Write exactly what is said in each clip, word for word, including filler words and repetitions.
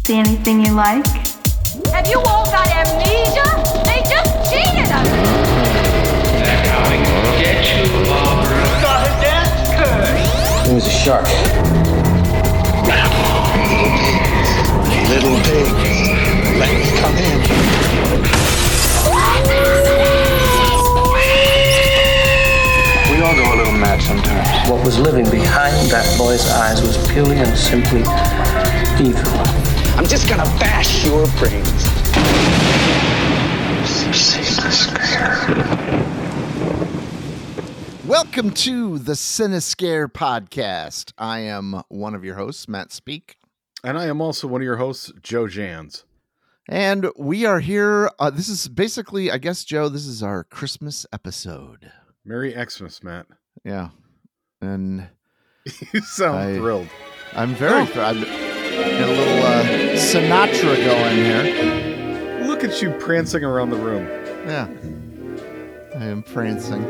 See anything you like? Have you all got amnesia? They just cheated us! They're coming to get you, Barbara. Got a dance curse. It was a shark. Little pig, let me come in. We all go a little mad sometimes. What was living behind that boy's eyes was purely and simply evil. I'm just gonna bash your brains. Welcome to the Cinescare podcast. I am one of your hosts, Matt Speak. And I am also one of your hosts, Joe Jans. And we are here. Uh, this is basically, I guess, Joe, this is our Christmas episode. Merry Xmas, Matt. Yeah. And you sound I, thrilled. I'm very thrilled. I've got a little uh, Sinatra going here. Look at you prancing around the room. Yeah. I am prancing.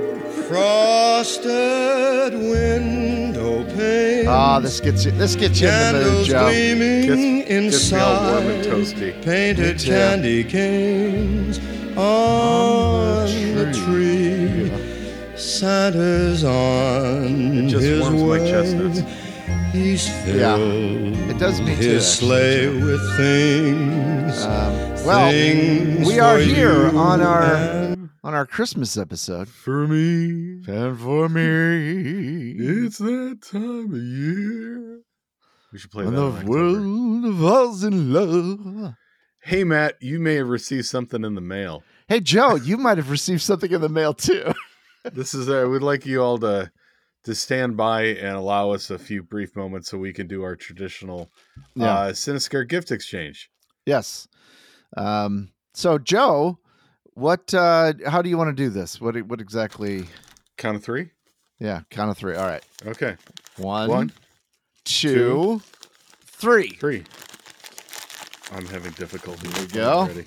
Frosted window pane. Ah, oh, this gets you. This gets you in the mood, Joe. Gets, gets me all warm and toasty. Painted candy canes on the tree. Yeah. Santa's on it just his warms way. my chestnuts. He's filled yeah, it does me too, his actually, sleigh Joe. with things. Um, well, things we are for here you on our and on our Christmas episode. For me, and for me, it's that time of year. We should play when that. the in world falls in love. Hey, Matt, you may have received something in the mail. Hey, Joe, you might have received something in the mail too. This is. Uh, we'd like you all to to stand by and allow us a few brief moments so we can do our traditional Yeah. uh, Cinescare gift exchange. Yes. Um. So, Joe, what? Uh, how do you want to do this? What? What exactly? Count of three. Yeah, count of three. All right. Okay. One, One, two, two, three. Three. I'm having difficulty. There we go. Already.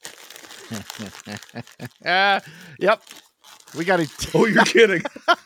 uh, yep. We got it. Oh, you're kidding.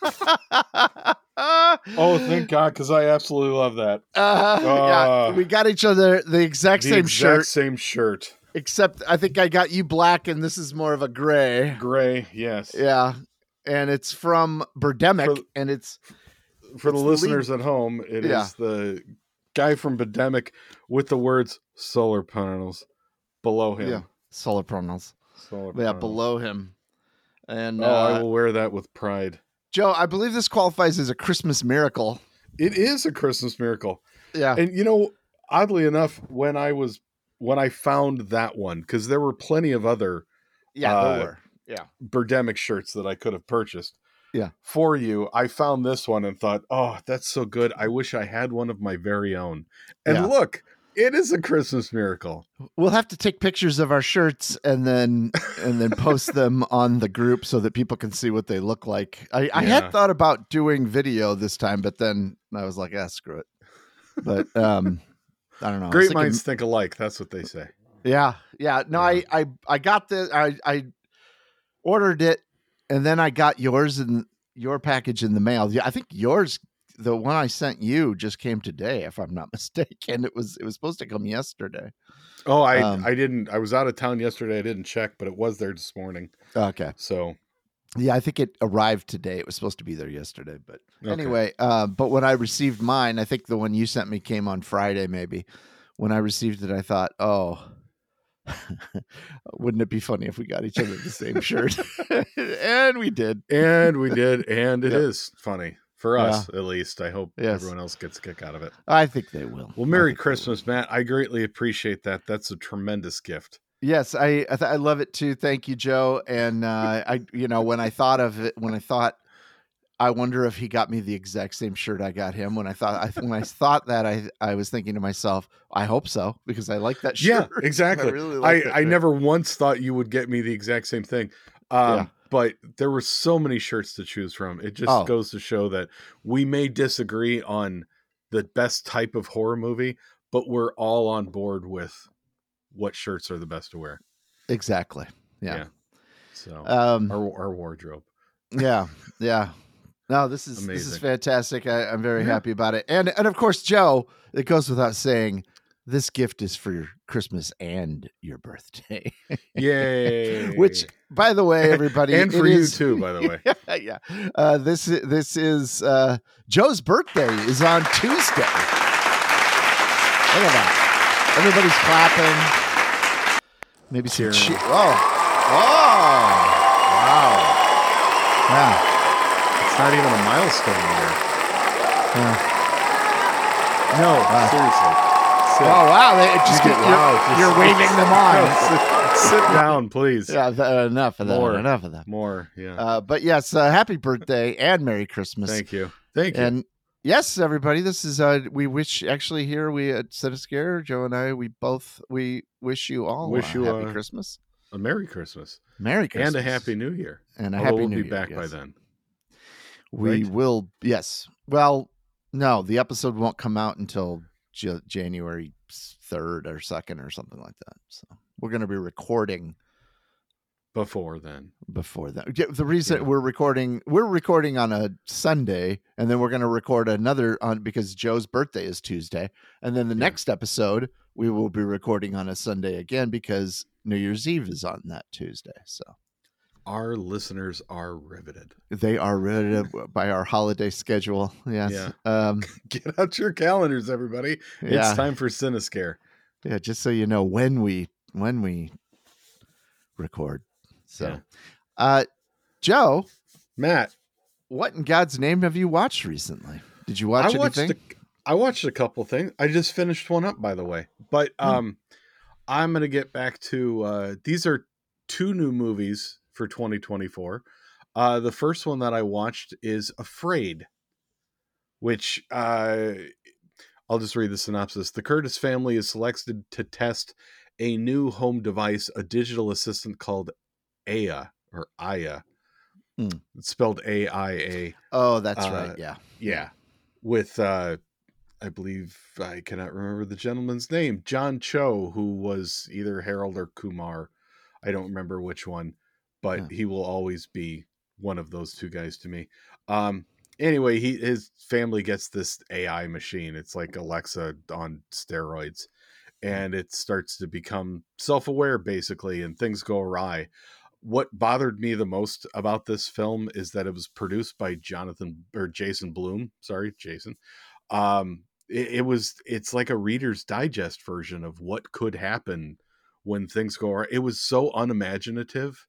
Oh, thank God, because I absolutely love that. Uh, Uh, yeah, we got each other the exact The same exact shirt, same shirt. except I think I got you black, and this is more of a gray. Gray, yes. Yeah, and it's from Birdemic, For- and it's For the it's listeners at home, it Yeah. is the guy from Birdemic with the words solar panels below him. yeah solar panels. Solar Yeah, panels. below him. And Oh, uh, I will wear that with pride. Joe, I believe this qualifies as a Christmas miracle. It is a Christmas miracle. Yeah, And you know, oddly enough, when I was when I found that one, because there were plenty of other yeah, uh, there were. Yeah, Birdemic shirts that I could have purchased. Yeah. For you, I found this one and thought, oh, that's so good. I wish I had one of my very own. And Yeah. look, it is a Christmas miracle. we'll have to take pictures of our shirts and then and then post them on the group so that people can see what they look like. I, I Yeah. had thought about doing video this time, but then I was like, ah, screw it. But um, I don't know. I was Great thinking- minds think alike. That's what they say. Yeah, yeah. No, Yeah. I, I, I got the, I, I ordered it, and then I got yours in your package in the mail. Yeah, I think yours, the one I sent you, just came today, if I'm not mistaken. It was, it was supposed to come yesterday. Oh, I Um, I didn't. I was out of town yesterday. I didn't check, but it was there this morning. Okay. So Yeah, I think it arrived today. It was supposed to be there yesterday, but Okay. anyway. Uh, but when I received mine, I think the one you sent me came on Friday. Maybe when I received it, I thought, oh. Wouldn't it be funny if we got each other the same shirt? And we did. and we did, and it Yep. is funny for us at least. I hope Yes. everyone else gets a kick out of it. I think they will. Well, I Merry think they Christmas, Matt. I greatly appreciate that. That's a tremendous gift. Yes, I I, th- I love it too. Thank you, Joe. And uh, I, you know, when I thought of it, when I thought, I wonder if he got me the exact same shirt I got him. When I thought, I when I thought that, I I was thinking to myself, I hope so because I like that shirt. Yeah, exactly. I really I, like that I shirt. never once thought you would get me the exact same thing. Um, Yeah. But there were so many shirts to choose from. It just Oh. goes to show that we may disagree on the best type of horror movie, but we're all on board with what shirts are the best to wear. Exactly. Yeah. So Um. our our wardrobe. Yeah. Yeah. No, this is this is Amazing. fantastic. I, I'm very Yeah. happy about it. And and of course, Joe, it goes without saying, this gift is for your Christmas and your birthday. Yay! Which, by the way, everybody, and for it you is- too, by the way. yeah, yeah. Uh, this is this is uh, Joe's birthday is on Tuesday. Look at that! Everybody's clapping. Maybe some Cheering. cheer. Oh, oh, Wow. yeah. It's not even a milestone here. yeah. No, seriously. Sit. Oh wow! They just You get, get- you're, wow, just- you're waving them on. No, sit, sit down, please. Yeah, th- enough of that. More. Enough of that. More, yeah. Uh, but yes, uh, happy birthday and Merry Christmas. Thank you. Thank you. And yes, everybody, this is uh we wish actually here we at Cinescare, Joe and I, we both we wish you all Wish a you, happy uh, Christmas. a Merry Christmas. Merry Christmas. And a Happy New Year. and a Although happy we'll New be Year, back by yes. then. We right? will yes. Well, no, the episode won't come out until J- January third or second or something like that. So we're going to be recording Before then. before that. Yeah, the reason Yeah. we're recording, we're recording on a Sunday, and then we're going to record another on because Joe's birthday is Tuesday, and then the Yeah. next episode we will be recording on a Sunday again because New Year's Eve is on that Tuesday. So Our listeners are riveted. they are ready by our holiday schedule. Yes. Yeah. Um, Get out your calendars, everybody. yeah. It's time for Cinescare. Yeah. Just so you know when we when we record. So, Yeah. uh, Joe, Matt, what in God's name have you watched recently? Did you watch I watched anything? a, I watched a couple things. I just finished one up, by the way. But Hmm. um, I'm going to get back to uh, these are two new movies for twenty twenty-four. Uh, the first one that I watched is Afraid, which uh, I'll just read the synopsis. The Curtis family is selected to test a new home device, a digital assistant called Aya or Aya. Hmm. It's spelled A I A. Oh, that's Uh, right. Yeah. Yeah. With, uh, I believe, I cannot remember the gentleman's name, John Cho, who was either Harold or Kumar. I don't remember which one, but Yeah. he will always be one of those two guys to me. Um, anyway, he his family gets this A I machine. It's like Alexa on steroids. And it starts to become self-aware, basically, and things go awry. What bothered me the most about this film is that it was produced by Jonathan or Jason Blum. Sorry, Jason. Um, it, it was. It's like a Reader's Digest version of what could happen when things go awry. It was so unimaginative.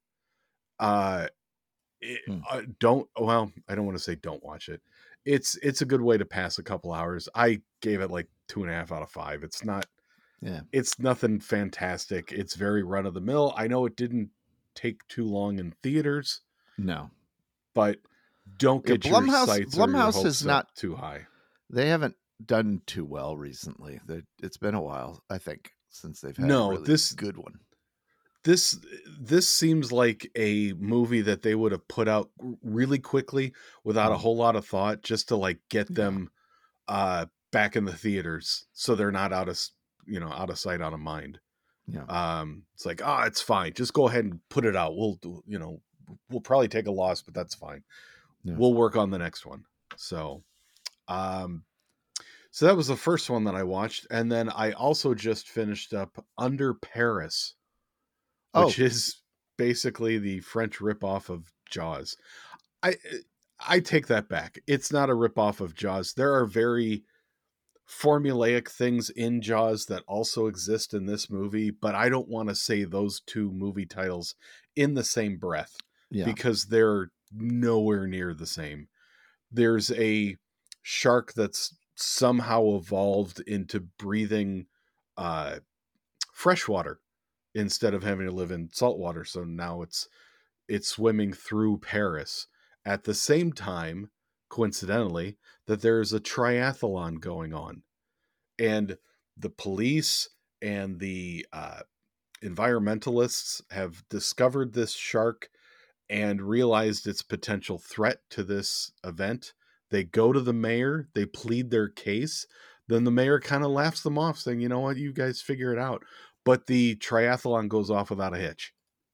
Uh, it, Hmm. uh, don't. Well, I don't want to say don't watch it. It's it's a good way to pass a couple hours. I gave it like two and a half out of five. It's not. Yeah. It's nothing fantastic. It's very run of the mill. I know it didn't take too long in theaters, No, but don't Yeah, get your Blumhouse- sights or your Blumhouse hopes is up not- too high. they haven't done too well recently. They, it's been a while, I think, since they've had No, a really this- good one. This this seems like a movie that they would have put out really quickly without a Mm. whole lot of thought, just to like get Yeah. them uh, back in the theaters, so they're not out of s- you know out of sight, out of mind. Yeah. Um, it's like, ah, it's fine. Just go ahead and put it out. We'll, do- you know, we'll probably take a loss, but that's fine. Yeah. We'll work on the next one. So, um, so that was the first one that I watched, and then I also just finished up Under Paris, which Oh. is basically the French ripoff of Jaws. I I take that back. It's not a ripoff of Jaws. There are very formulaic things in Jaws that also exist in this movie, but I don't want to say those two movie titles in the same breath Yeah. because they're nowhere near the same. There's a shark that's somehow evolved into breathing uh, fresh water instead of having to live in salt water. So now it's it's swimming through Paris. At the same time, coincidentally, that there's a triathlon going on. And the police and the uh, environmentalists have discovered this shark and realized its potential threat to this event. They go to the mayor, they plead their case. Then the mayor kind of laughs them off, saying, you know what, you guys figure it out. But the triathlon goes off without a hitch.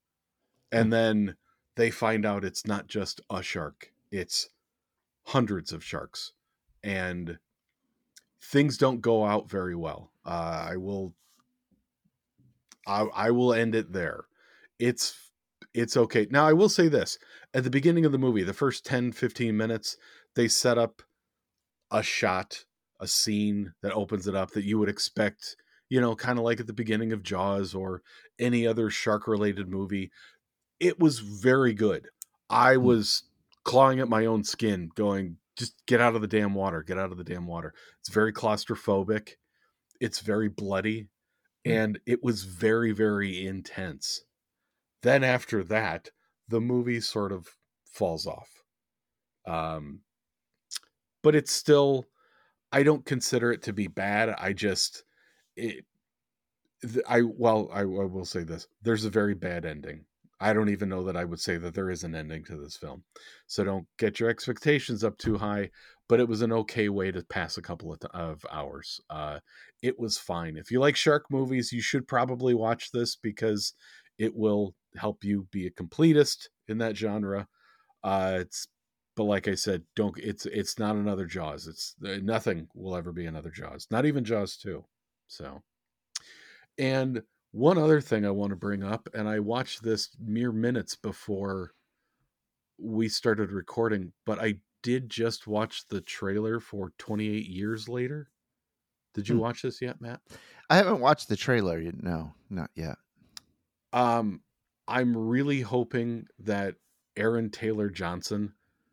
And then they find out it's not just a shark, it's hundreds of sharks. And things don't go out very well. Uh, I will I, I will end it there. It's it's okay. Now I will say this. At the beginning of the movie, the first ten, fifteen minutes, they set up a shot, a scene that opens it up that you would expect, you know, kind of like at the beginning of Jaws or any other shark related movie. It was very good. I was clawing at my own skin going, just get out of the damn water, get out of the damn water. It's very claustrophobic. It's very bloody. And it was very, very intense. Then after that, the movie sort of falls off. Um, but it's still, I don't consider it to be bad. I just, it, I, well, I, I will say this. There's a very bad ending. I don't even know that I would say that there is an ending to this film. So don't get your expectations up too high, but it was an okay way to pass a couple of, of hours. Uh, it was fine. If you like shark movies, you should probably watch this because it will help you be a completist in that genre. Uh, it's, but like I said, don't, it's, it's not another Jaws. It's nothing will ever be another Jaws, not even Jaws two. So, and one other thing I want to bring up, and I watched this mere minutes before we started recording, but I did just watch the trailer for twenty-eight Years Later. Did you hmm. watch this yet, Matt? I haven't watched the trailer. No, not yet. Um, I'm really hoping that Aaron Taylor Johnson,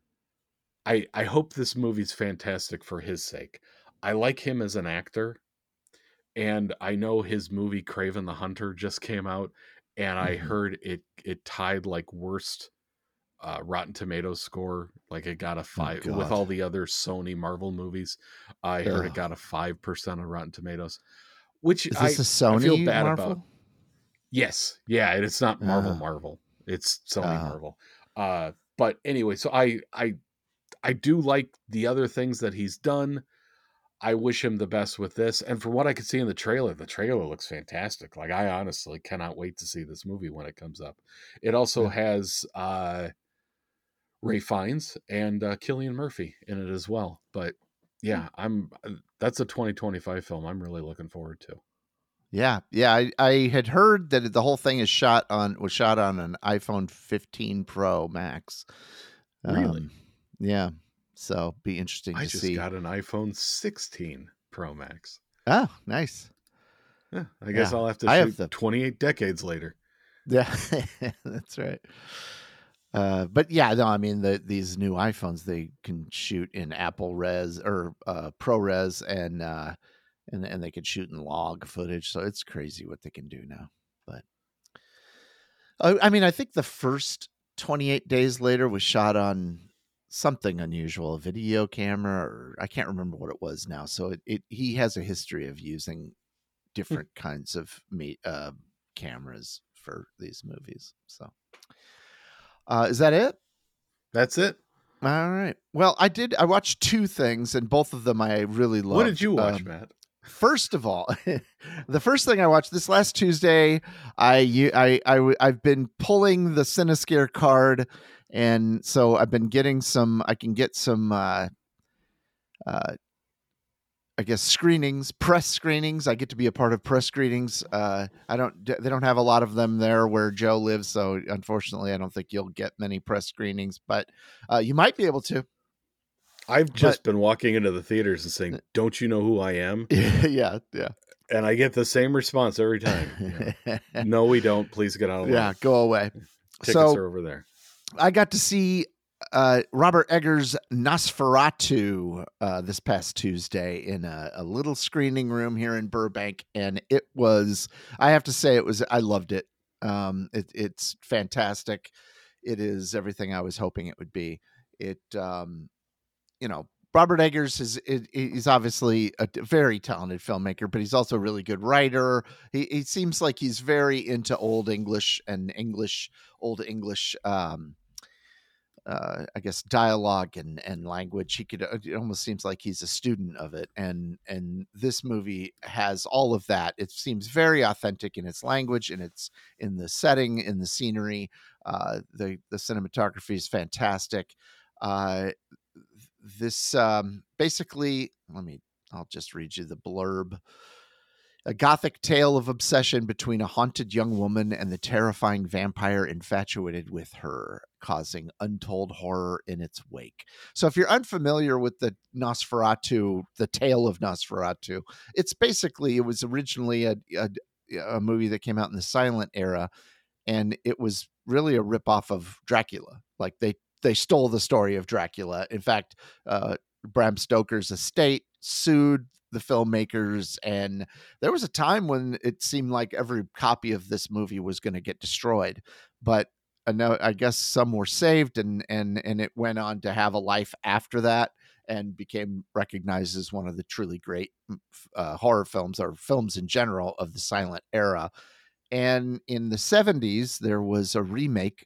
I, I hope this movie's fantastic for his sake. I like him as an actor. And I know his movie Kraven the Hunter just came out, and I mm-hmm. heard it it tied like worst uh, Rotten Tomatoes score. Like it got a five oh, with all the other Sony Marvel movies. I heard Ugh. it got a five percent on Rotten Tomatoes. Which is this I, a Sony I feel bad Marvel? about. Yes, yeah, it's not Marvel uh, Marvel. It's Sony uh. Marvel. Uh, but anyway, so I I I do like the other things that he's done. I wish him the best with this. And from what I could see in the trailer, the trailer looks fantastic. Like, I honestly cannot wait to see this movie when it comes up. It also yeah. has uh, Ray Fiennes and uh, Cillian Murphy in it as well. But yeah, I'm that's a twenty twenty-five film I'm really looking forward to. Yeah. Yeah. I, I had heard that the whole thing is shot on, was shot on an iPhone fifteen Pro Max. Really? Um, yeah. So be interesting I to just see. got an iPhone sixteen Pro Max. Oh, nice. Yeah, I guess yeah. I'll have to I shoot have the... twenty-eight decades later. Yeah, that's right. Uh, but yeah, no, I mean, the, these new iPhones, they can shoot in Apple Res or uh, ProRes and, uh, and, and they can shoot in log footage. So it's crazy what they can do now. But uh, I mean, I think the first twenty-eight Days Later was shot on something unusual, a video camera, or I can't remember what it was now. So it, it he has a history of using different kinds of me, uh, cameras for these movies. So uh, is that it? That's it. All right. Well, I did. I watched two things, and both of them I really loved. What did you watch, um, Matt? First of all, the first thing I watched this last Tuesday, I, I, I, I've been pulling the Cinescare card. And so I've been getting some, I can get some, uh, uh, I guess, screenings, press screenings. I get to be a part of press screenings. Uh, I don't, they don't have a lot of them there where Joe lives. So unfortunately, I don't think you'll get many press screenings, but uh, you might be able to. I've just but, been walking into the theaters and saying, don't you know who I am? Yeah. Yeah. And I get the same response every time. Yeah. No, we don't. Please get out of the way. Yeah. Go away. Tickets so, are over there. I got to see uh, Robert Eggers' Nosferatu uh, this past Tuesday in a, a little screening room here in Burbank. And it was, I have to say it was, I loved it. Um, it it's fantastic. It is everything I was hoping it would be. It, um, you know, Robert Eggers is, is, is obviously a very talented filmmaker, but he's also a really good writer. He, he seems like he's very into old English and English, old English, um, uh, I guess, dialogue and, and language. He could, it almost seems like he's a student of it. And, and this movie has all of that. It seems very authentic in its language and it's in the setting, in the scenery. Uh, the, the cinematography is fantastic. Uh, this, um, basically, let me, I'll just read you the blurb. A gothic tale of obsession between a haunted young woman and the terrifying vampire infatuated with her, causing untold horror in its wake. So if you're unfamiliar with the Nosferatu, the tale of Nosferatu, it's basically, it was originally a, a, a movie that came out in the silent era, and it was really a ripoff of Dracula. Like they, they stole the story of Dracula. In fact, uh, Bram Stoker's estate sued the filmmakers, and there was a time when it seemed like every copy of this movie was going to get destroyed, but I know, I guess some were saved, and and and it went on to have a life after that and became recognized as one of the truly great uh, horror films, or films in general, of the silent era. And in the seventies there was a remake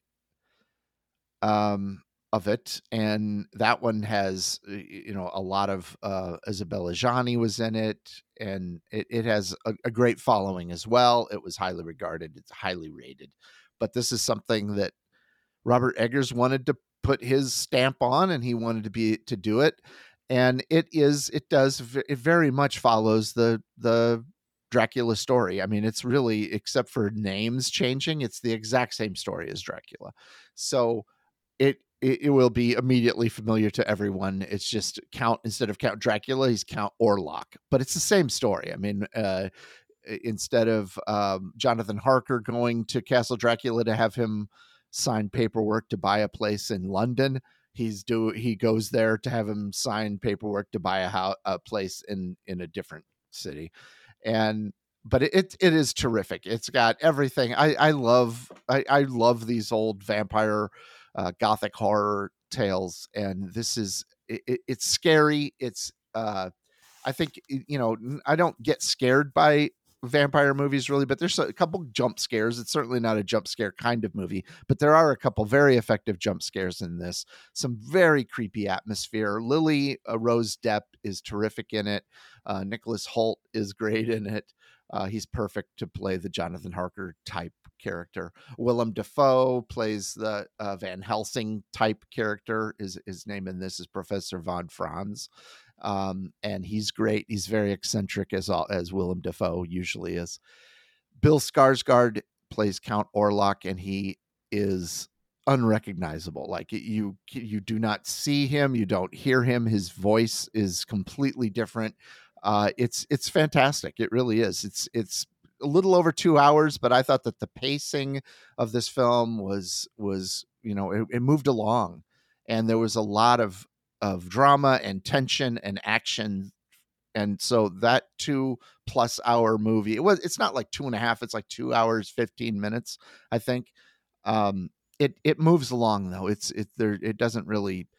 um of it, and that one has, you know, a lot of uh Isabella Gianni was in it, and it, it has a, a great following as well. It was highly regarded, it's highly rated, but this is something that Robert Eggers wanted to put his stamp on, and he wanted to be to do it, and it is it does it very much follows the the Dracula story. I mean, it's really, except for names changing, it's the exact same story as Dracula. So it It, it will be immediately familiar to everyone. It's just Count, instead of Count Dracula, he's Count Orlok, but it's the same story. I mean, uh, instead of um, Jonathan Harker going to Castle Dracula to have him sign paperwork to buy a place in London, he's do he goes there to have him sign paperwork to buy a house, a place in in a different city, and. But it, it it is terrific. It's got everything. I I love I, I love these old vampire uh, gothic horror tales, and this is it, it, it's scary. It's uh, I think, you know, I don't get scared by vampire movies really, but there's a couple jump scares. It's certainly not a jump scare kind of movie, but there are a couple very effective jump scares in this. Some very creepy atmosphere. Lily uh, Rose Depp is terrific in it. Uh, Nicholas Hoult is great in it. Uh, he's perfect to play the Jonathan Harker type character. Willem Dafoe plays the uh, Van Helsing type character. His, his name in this is Professor Von Franz. Um, and he's great. He's very eccentric, as all, as Willem Dafoe usually is. Bill Skarsgård plays Count Orlok, and he is unrecognizable. Like, you, you do not see him. You don't hear him. His voice is completely different. Uh, it's it's fantastic. It really is. It's it's a little over two hours, but I thought that the pacing of this film was was you know it, it moved along, and there was a lot of of drama and tension and action, and so that two plus hour movie, it was it's not like two and a half. It's like two hours fifteen minutes, I think. Um, it it moves along though. It's it there. It doesn't really.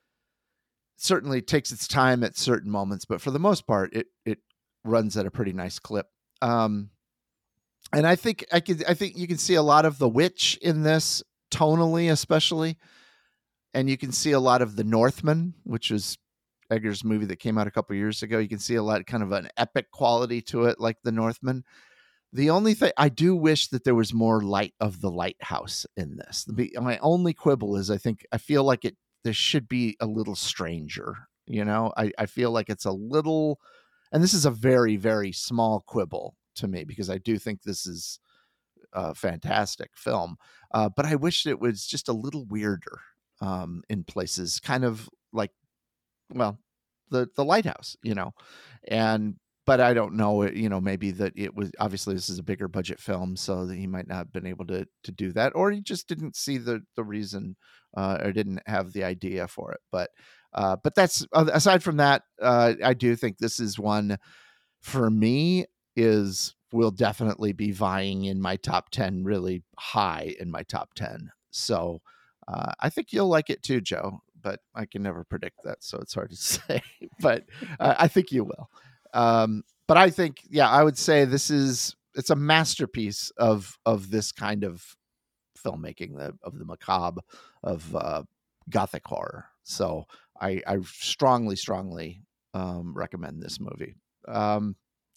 Certainly takes its time at certain moments, but for the most part, it it runs at a pretty nice clip. Um, and I think I could I think you can see a lot of The Witch in this, tonally especially, and you can see a lot of The Northman, which is Eggers' movie that came out a couple years ago. You can see a lot, kind of an epic quality to it, like The Northman. The only thing I do wish that there was more Light of the Lighthouse in this. The, my only quibble is I think I feel like it. There should be a little stranger, you know, I, I feel like it's a little, and this is a very, very small quibble to me, because I do think this is a fantastic film. Uh, but I wish it was just a little weirder um, in places, kind of like, well, the, the lighthouse, you know, and, but I don't know, you know, maybe that it was, obviously this is a bigger budget film, so that he might not have been able to, to do that, or he just didn't see the, the reason uh, or didn't have the idea for it. But, uh, but that's, aside from that, uh, I do think this is one for me is, will definitely be vying in my top ten, really high in my top ten. So uh, I think you'll like it too, Joe, but I can never predict that. So it's hard to say, but uh, I think you will. Um, but I think, yeah, I would say this is, it's a masterpiece of, of this kind of filmmaking, the, of the macabre, of, uh, gothic horror. So I, I strongly, strongly, um, recommend this movie. Um,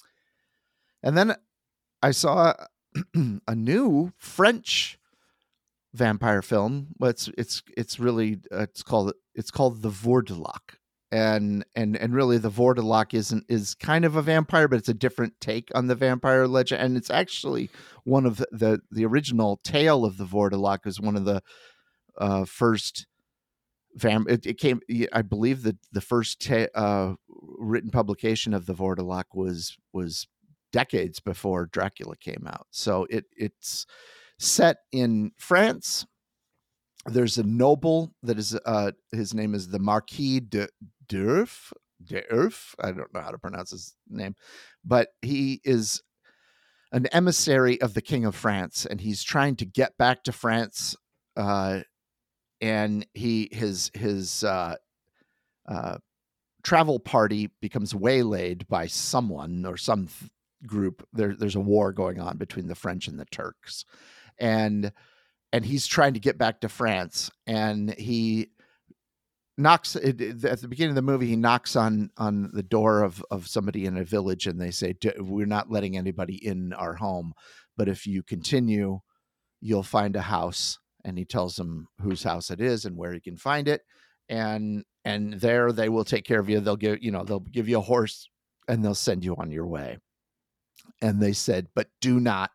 and then I saw a new French vampire film. But it's, it's, it's really, uh, it's called, it's called The Vordelok. and and and really the Vordelok isn't is kind of a vampire, but it's a different take on the vampire legend, and it's actually one of the the, the original tale of the Vordelok is one of the uh, first. Vam- it, it came, I believe that the first ta- uh, written publication of the Vordelok was was decades before Dracula came out. So it it's set in France. There's a noble that is uh, his name is the Marquis de d'Urf. D'Urf. I don't know how to pronounce his name, but he is an emissary of the King of France, and he's trying to get back to France. Uh, And he his his uh, uh, travel party becomes waylaid by someone or some th- group. There, there's a war going on between the French and the Turks, and and he's trying to get back to France. And he knocks at the beginning of the movie. He knocks on on the door of of somebody in a village, and they say, "We're not letting anybody in our home, but if you continue, you'll find a house." And he tells them whose house it is and where he can find it. And, and there they will take care of you. They'll give, you know, they'll give you a horse and they'll send you on your way. And they said, but do not,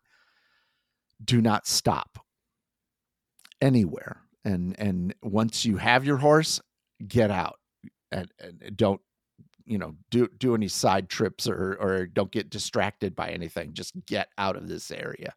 do not stop anywhere. And, and once you have your horse, get out and, and don't, you know, do, do any side trips or, or don't get distracted by anything. Just get out of this area.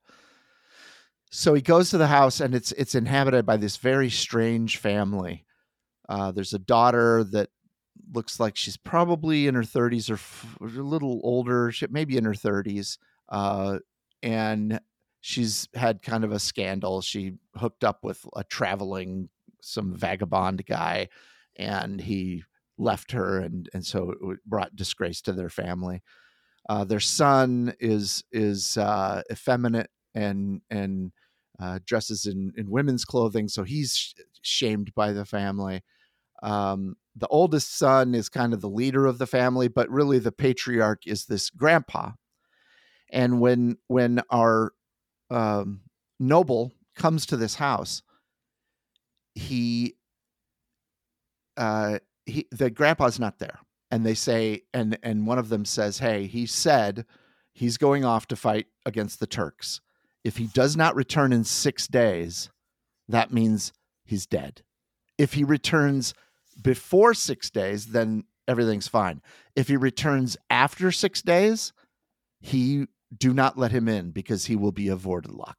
So he goes to the house, and it's it's inhabited by this very strange family. Uh, there's a daughter that looks like she's probably in her thirties or f- a little older, she, maybe in her thirties, uh, and she's had kind of a scandal. She hooked up with a traveling, some vagabond guy, and he left her, and and so it brought disgrace to their family. Uh, their son is is uh, effeminate and and uh, dresses in, in women's clothing, so he's sh- shamed by the family. Um, the oldest son is kind of the leader of the family, but really the patriarch is this grandpa. And when when our um, noble comes to this house, he uh, he the grandpa's not there, and they say, and and one of them says, "Hey, he said he's going off to fight against the Turks. If he does not return in six days, that means he's dead. If he returns before six days, then everything's fine. If he returns after six days, he do not let him in because he will be a Vordelok."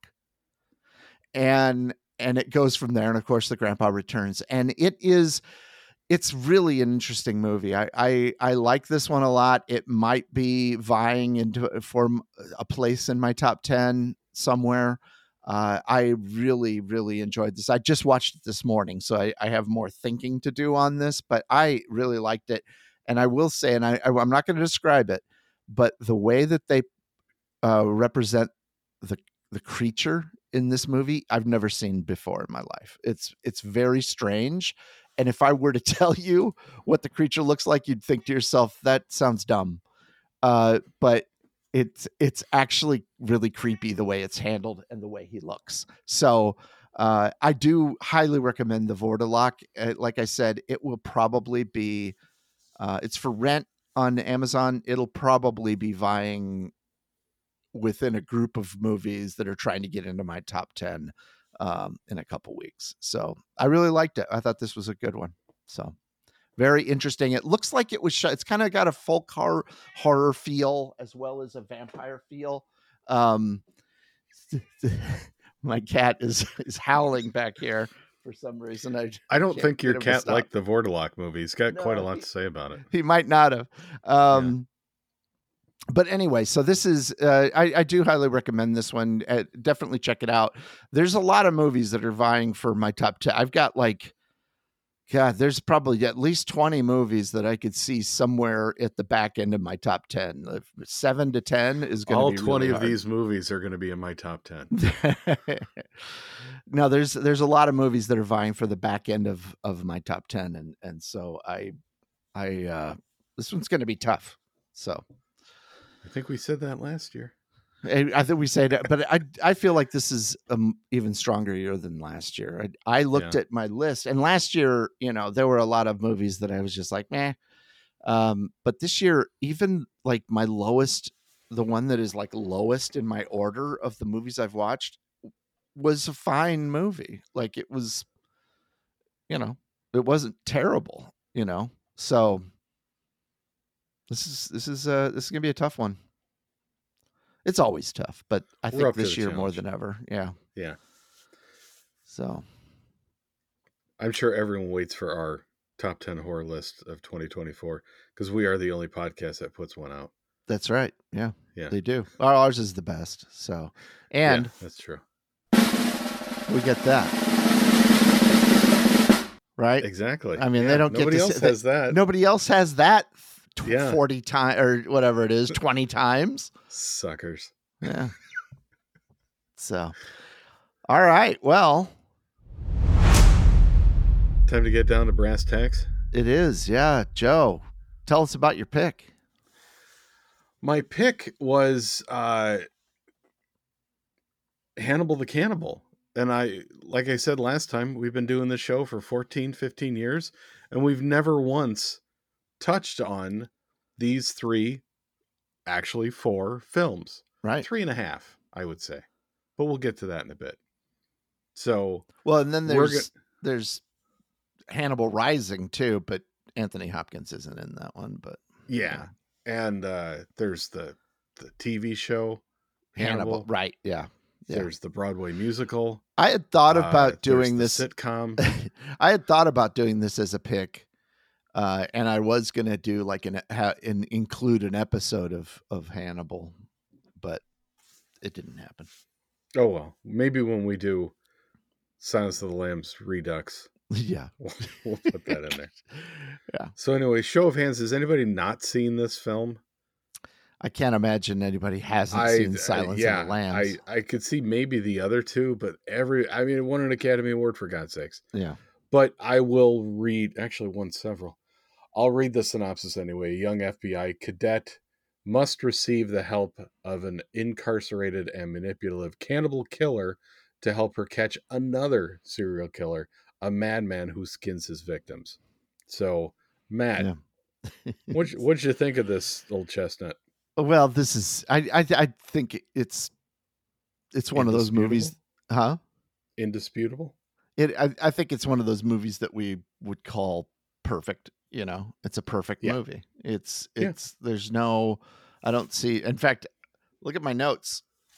And and it goes from there. And of course, the grandpa returns, and it is. It's really an interesting movie. I, I I like this one a lot. It might be vying into for a place in my top ten somewhere. Uh, I really, really enjoyed this. I just watched it this morning, so I, I have more thinking to do on this, but I really liked it. And I will say, and I, I, I'm not going to describe it, but the way that they uh, represent the the creature in this movie, I've never seen before in my life. It's it's very strange. And if I were to tell you what the creature looks like, you'd think to yourself, that sounds dumb. Uh, but it's it's actually really creepy the way it's handled and the way he looks. So uh, I do highly recommend the Vordelok. Uh, like I said, it will probably be, uh, it's for rent on Amazon. It'll probably be vying within a group of movies that are trying to get into my top ten um, in a couple weeks. So I really liked it. I thought this was a good one. So very interesting. It looks like it was shot. It's kind of got a folk horror, horror feel as well as a vampire feel. Um, my cat is, is howling back here for some reason. I, I don't think your get him to cat stop. liked the Vordelok movie. He's got No, quite a lot he- to say about it. He might not have. Um, But anyway, so this is, uh, I, I do highly recommend this one. Uh, definitely check it out. There's a lot of movies that are vying for my top ten. I've got like, God, there's probably at least twenty movies that I could see somewhere at the back end of my top ten. If seven to ten is going All to be twenty really of hard. these movies are going to be in my top ten. No, there's there's a lot of movies that are vying for the back end of of my top ten, and and so I I uh, this one's going to be tough. So. I think we said that last year. I I think we say that, but I I feel like this is an even stronger year than last year. I, I looked Yeah. at my list, and last year, you know, there were a lot of movies that I was just like, meh. Um, but this year, even like my lowest, the one that is like lowest in my order of the movies I've watched, was a fine movie. Like it was, you know, it wasn't terrible, you know. So this is this is uh this is gonna be a tough one. It's always tough, but I We're think up to this the year more challenge. than ever. Yeah. Yeah. So I'm sure everyone waits for our top ten horror list of twenty twenty-four because we are the only podcast that puts one out. that's right. Yeah. Yeah. They do. Our- Ours is the best. So, and Yeah, that's true. we get that. Right? Exactly. I mean, Yeah, they don't nobody get to else say, has that. Nobody else has that tw- Yeah. forty times or whatever it is, twenty times. Suckers. Yeah. So, all right. Well, Time to get down to brass tacks. it is. Yeah. Joe, tell us about your pick. My pick was uh, Hannibal the Cannibal. And I, like I said last time, we've been doing this show for fourteen, fifteen years, and we've never once touched on these three, actually four films. Right. Three and a half, I would say. But we'll get to that in a bit. So, Well, and then We're there's there's Hannibal Rising too, but Anthony Hopkins isn't in that one. But yeah. And uh, there's the, the T V show, Hannibal, Hannibal. right? Yeah. Yeah. There's the Broadway musical. I had thought Uh, about there's doing the this. sitcom. I had thought about doing this as a pick, uh, and I was gonna do like an, ha, an include an episode of of Hannibal, but it didn't happen. Oh, well, maybe when we do Silence of the Lambs Redux, Yeah, we'll, we'll put that in there. Yeah. So anyway, show of hands, has anybody not seen this film? I can't imagine anybody hasn't I, seen uh, Silence yeah, of the Lambs. I, I could see maybe the other two, but every, I mean, it won an Academy Award for God's sakes. yeah, But I will read, actually won several. I'll read the synopsis anyway. A young F B I cadet must receive the help of an incarcerated and manipulative cannibal killer to help her catch another serial killer, a madman who skins his victims. So, Matt, yeah. what'd, you- what'd you think of this old chestnut? Well, this is I I I think it's it's one of those movies, huh? Indisputable? It I, I think it's one of those movies that we would call perfect. You know, it's a perfect Yeah. movie. It's Yeah. it's there's no I don't see. In fact, look at my notes.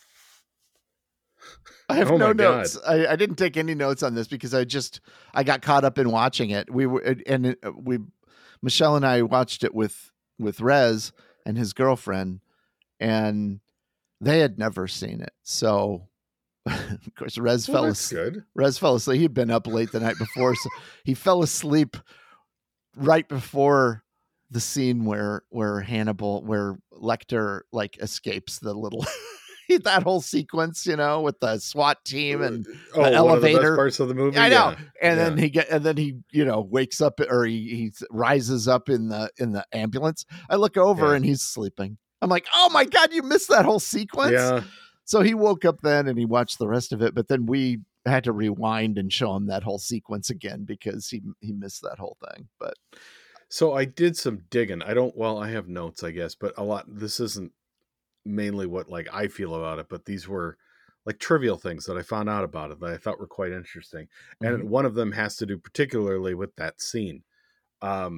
I have Oh no my God. notes. I, I didn't take any notes on this because I just I got caught up in watching it. We were and it, we Michelle and I watched it with with Rez and his girlfriend, and they had never seen it. So of course Rez Well, fell that's asleep. good. Rez fell asleep. He'd been up late the night before, so he fell asleep right before the scene where where Hannibal, where Lecter like escapes the little that whole sequence, you know, with the SWAT team and Oh, the one of the best elevator. parts of the movie? I know. Yeah. And Yeah. then he get and then he, you know, wakes up or he, he rises up in the in the ambulance. I look over Yeah. and he's sleeping. I'm like, oh my God, you missed that whole sequence. Yeah. So he woke up then and he watched the rest of it, but then we had to rewind and show him that whole sequence again because he he missed that whole thing. But So I did some digging. I don't, well, I have notes, I guess, but a lot, this isn't mainly what like I feel about it, but these were like trivial things that I found out about it that I thought were quite interesting. And Mhm. one of them has to do particularly with that scene. Um,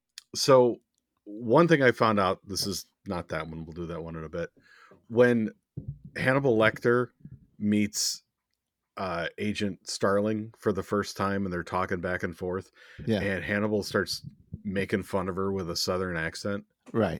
so one thing I found out, this is not that one, we'll do that one in a bit. When Hannibal Lecter meets uh, Agent Starling for the first time and they're talking back and forth, yeah, and Hannibal starts making fun of her with a Southern accent. right.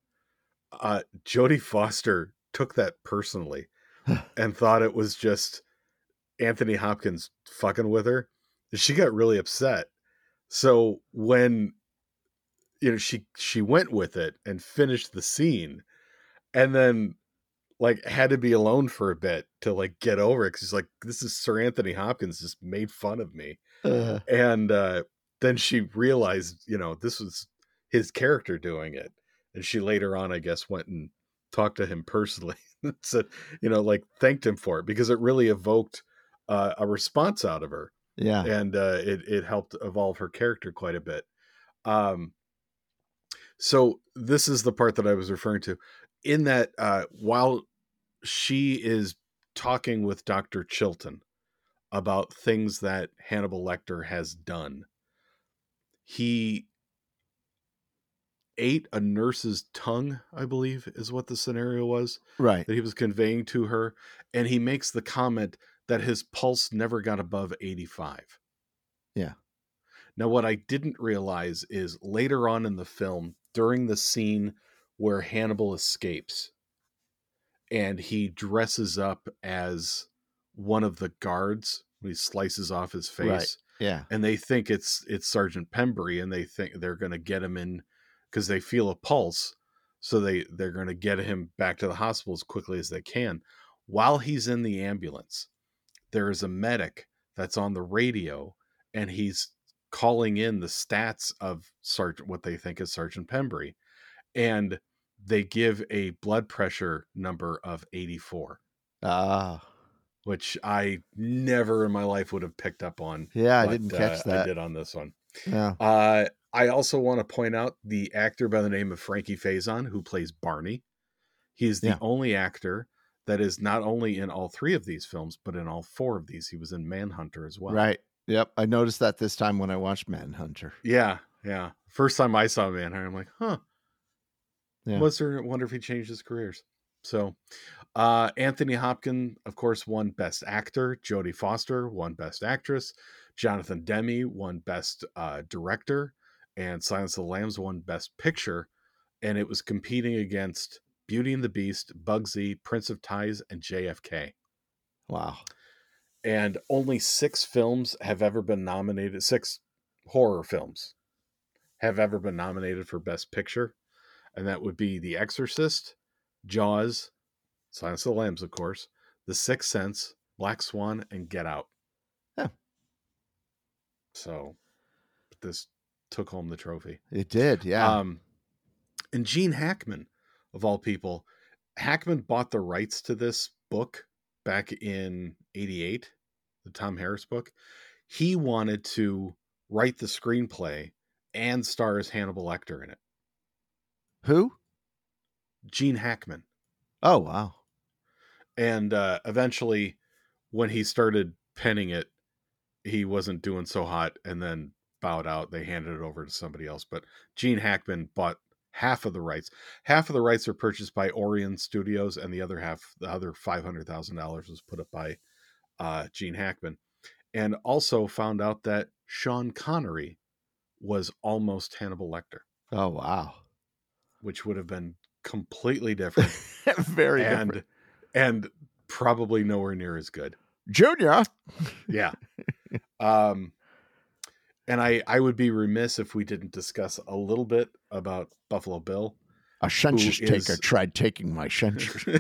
Uh, Jodie Foster took that personally and thought it was just Anthony Hopkins fucking with her. She got really upset. So when, you know, she, she went with it and finished the scene and then like had to be alone for a bit to like get over it. Cause she's like, this is Sir Anthony Hopkins just made fun of me. Uh, And, uh, then she realized, you know, this was his character doing it. And she later on, I guess, went and talked to him personally. Said, you know, like thanked him for it because it really evoked uh, a response out of her. yeah, And uh, it, it helped evolve her character quite a bit. Um, So this is the part that I was referring to. In that, uh, while she is talking with Doctor Chilton about things that Hannibal Lecter has done, he ate a nurse's tongue, I believe is what the scenario was, Right. that he was conveying to her. And he makes the comment that his pulse never got above eighty-five. Yeah. Now, what I didn't realize is later on in the film, during the scene where Hannibal escapes and he dresses up as one of the guards when he slices off his face, Right. Yeah. and they think it's it's Sergeant Pembry, and they think they're going to get him in because they feel a pulse, so they they're going to get him back to the hospital as quickly as they can. While he's in the ambulance, there is a medic that's on the radio, and he's calling in the stats of Sergeant, what they think is Sergeant Pembry, and they give a blood pressure number of eighty-four, Ah. which I never in my life would have picked up on. Yeah, I but, didn't catch uh, that. I did on this one. Yeah. Uh, I also want to point out the actor by the name of Frankie Faison, who plays Barney. He is the Yeah. only actor that is not only in all three of these films, but in all four of these. He was in Manhunter as well. Right. Yep. I noticed that this time when I watched Manhunter. Yeah, yeah. First time I saw Manhunter, I'm like, huh. Yeah. Was there? Wonder if he changed his careers. So, uh, Anthony Hopkins, of course, won Best Actor. Jodie Foster won Best Actress. Jonathan Demme won Best uh, Director, and Silence of the Lambs won Best Picture. And it was competing against Beauty and the Beast, Bugsy, Prince of Tides, and J F K. Wow. And only six films have ever been nominated. Six horror films have ever been nominated for Best Picture. And that would be The Exorcist, Jaws, Silence of the Lambs, of course, The Sixth Sense, Black Swan, and Get Out. Yeah. So this took home the trophy. It did. Yeah. Um, and Gene Hackman, of all people, Hackman bought the rights to this book back in eighty-eight, the Tom Harris book. He wanted to write the screenplay and star as Hannibal Lecter in it. Who? Gene Hackman. Oh, wow. And uh, eventually, when he started penning it, he wasn't doing so hot and then bowed out. They handed it over to somebody else. But Gene Hackman bought half of the rights. Half of the rights are purchased by Orion Studios, and the other half, the other five hundred thousand dollars was put up by uh, Gene Hackman. And also found out that Sean Connery was almost Hannibal Lecter. Oh, wow. Which would have been completely different. Very and, different. And probably nowhere near as good. Junior. Yeah. um, and I, I would be remiss if we didn't discuss a little bit about Buffalo Bill. A census who taker is- tried taking my census.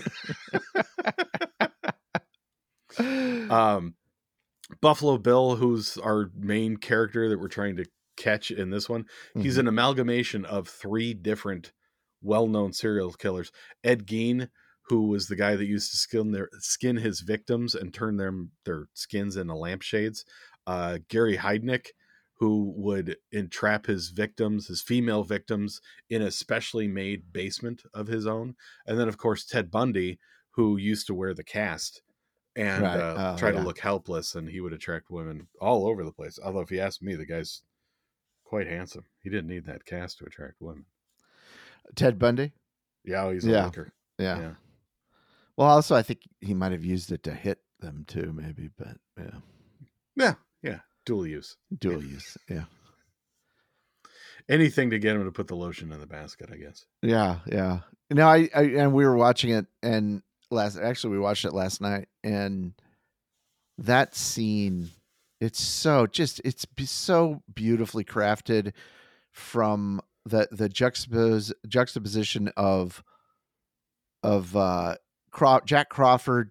um, Buffalo Bill, who's our main character that we're trying to catch in this one, he's Mhm. an amalgamation of three different well-known serial killers. Ed Gein, who was the guy that used to skin their skin his victims and turn them their skins into lampshades. Uh, Gary Heidnik, who would entrap his victims, his female victims, in a specially made basement of his own. And then, of course, Ted Bundy, who used to wear the cast and Right. uh, Oh, try yeah. to look helpless, and he would attract women all over the place. Although, if you ask me, the guy's quite handsome. He didn't need that cast to attract women. Ted Bundy? Yeah, he's a Yeah. looker. Yeah. Yeah. Well, also, I think he might have used it to hit them too, maybe, but yeah. Yeah, yeah. Dual use. Dual use. Yeah. Anything to get him to put the lotion in the basket, I guess. Yeah. Yeah. No, I, I, and we were watching it and last, actually, we watched it last night, and that scene, it's so just, it's be- so beautifully crafted from the, the juxtapose, juxtaposition of, of, uh, Craw- Jack Crawford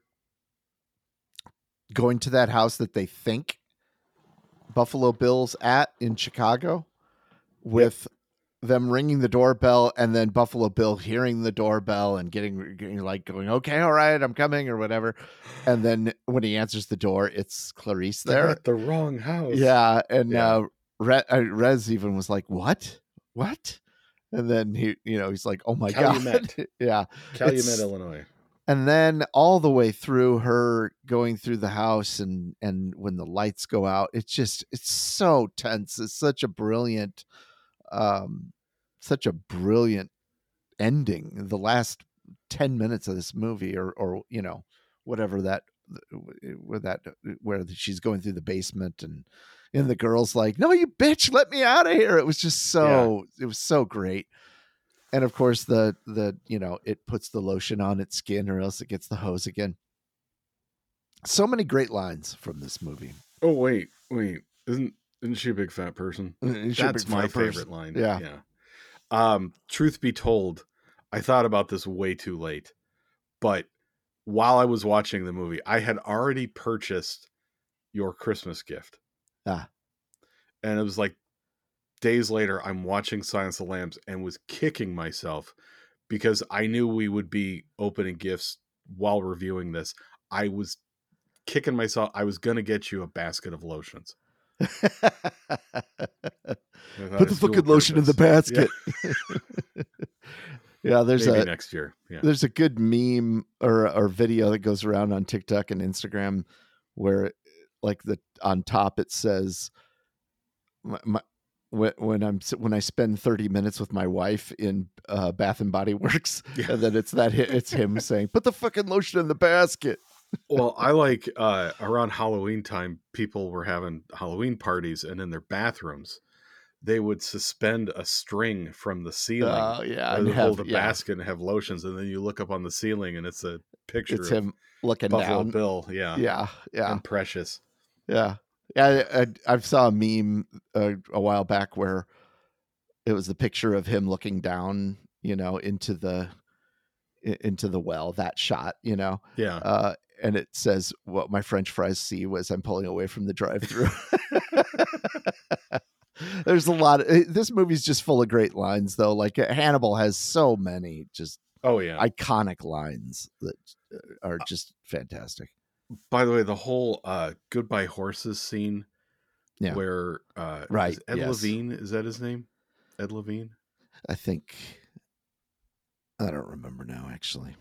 going to that house that they think Buffalo Bill's at in Chicago, with them ringing the doorbell, and then Buffalo Bill hearing the doorbell and getting, getting like going, okay, all right, I'm coming or whatever. And then when he answers the door, it's Clarice They're there. at the wrong house. Yeah. And Yeah. uh, Re- uh, Rez even was like, what? What? And then he, you know, he's like, "Oh my Calumet. god!" Yeah, Calumet, It's- Illinois. And then all the way through her going through the house, and and when the lights go out, it's just it's so tense. It's such a brilliant, um, such a brilliant ending. The last ten minutes of this movie, or or you know, whatever that where that where she's going through the basement, and and the girl's like, "No, you bitch, let me out of here." It was just so it was so great. And of course the the you know, it puts the lotion on its skin or else it gets the hose again. So many great lines from this movie. Oh wait, wait. Isn't isn't she a big fat person? Isn't she a That's big my fat person? favorite line. Yeah. Yeah. Um, truth be told, I thought about this way too late. But while I was watching the movie, I had already purchased Your Christmas Gift. Ah. And it was like days later, I'm watching Silence of the Lambs and was kicking myself because I knew we would be opening gifts while reviewing this. I was kicking myself. I was going to get you a basket of lotions. I thought Put the it's dual fucking lotion in the purpose. basket. Yeah. Yeah, there's Maybe a next year. Yeah. there's a good meme or or video that goes around on TikTok and Instagram where, like, the on top it says, my, my, when, when I'm when I spend thirty minutes with my wife in uh, Bath and Body Works, Yeah. and then it's that hi- it's him saying, "Put the fucking lotion in the basket." Well, I like uh, around Halloween time, people were having Halloween parties, and in their bathrooms, they would suspend a string from the ceiling. Oh yeah, Or and they have, hold a yeah, basket and have lotions, and then you look up on the ceiling, and it's a picture it's of him looking Buffalo down. Bill. Yeah, Yeah, yeah. and Precious. Yeah, yeah. I, I, I saw a meme uh, a while back where it was the picture of him looking down, you know, into the i- into the well. That shot, you know, Yeah, uh, and it says, "What my French fries see was I'm pulling away from the drive-through." There's a lot of this movie's just full of great lines, though. Like Hannibal has so many just oh yeah. iconic lines that uh, are just fantastic. By the way, the whole uh, Goodbye Horses scene, Yeah. where uh, Right, is Ed yes. Levine, is that his name? Ed Levine. I think I don't remember now, actually.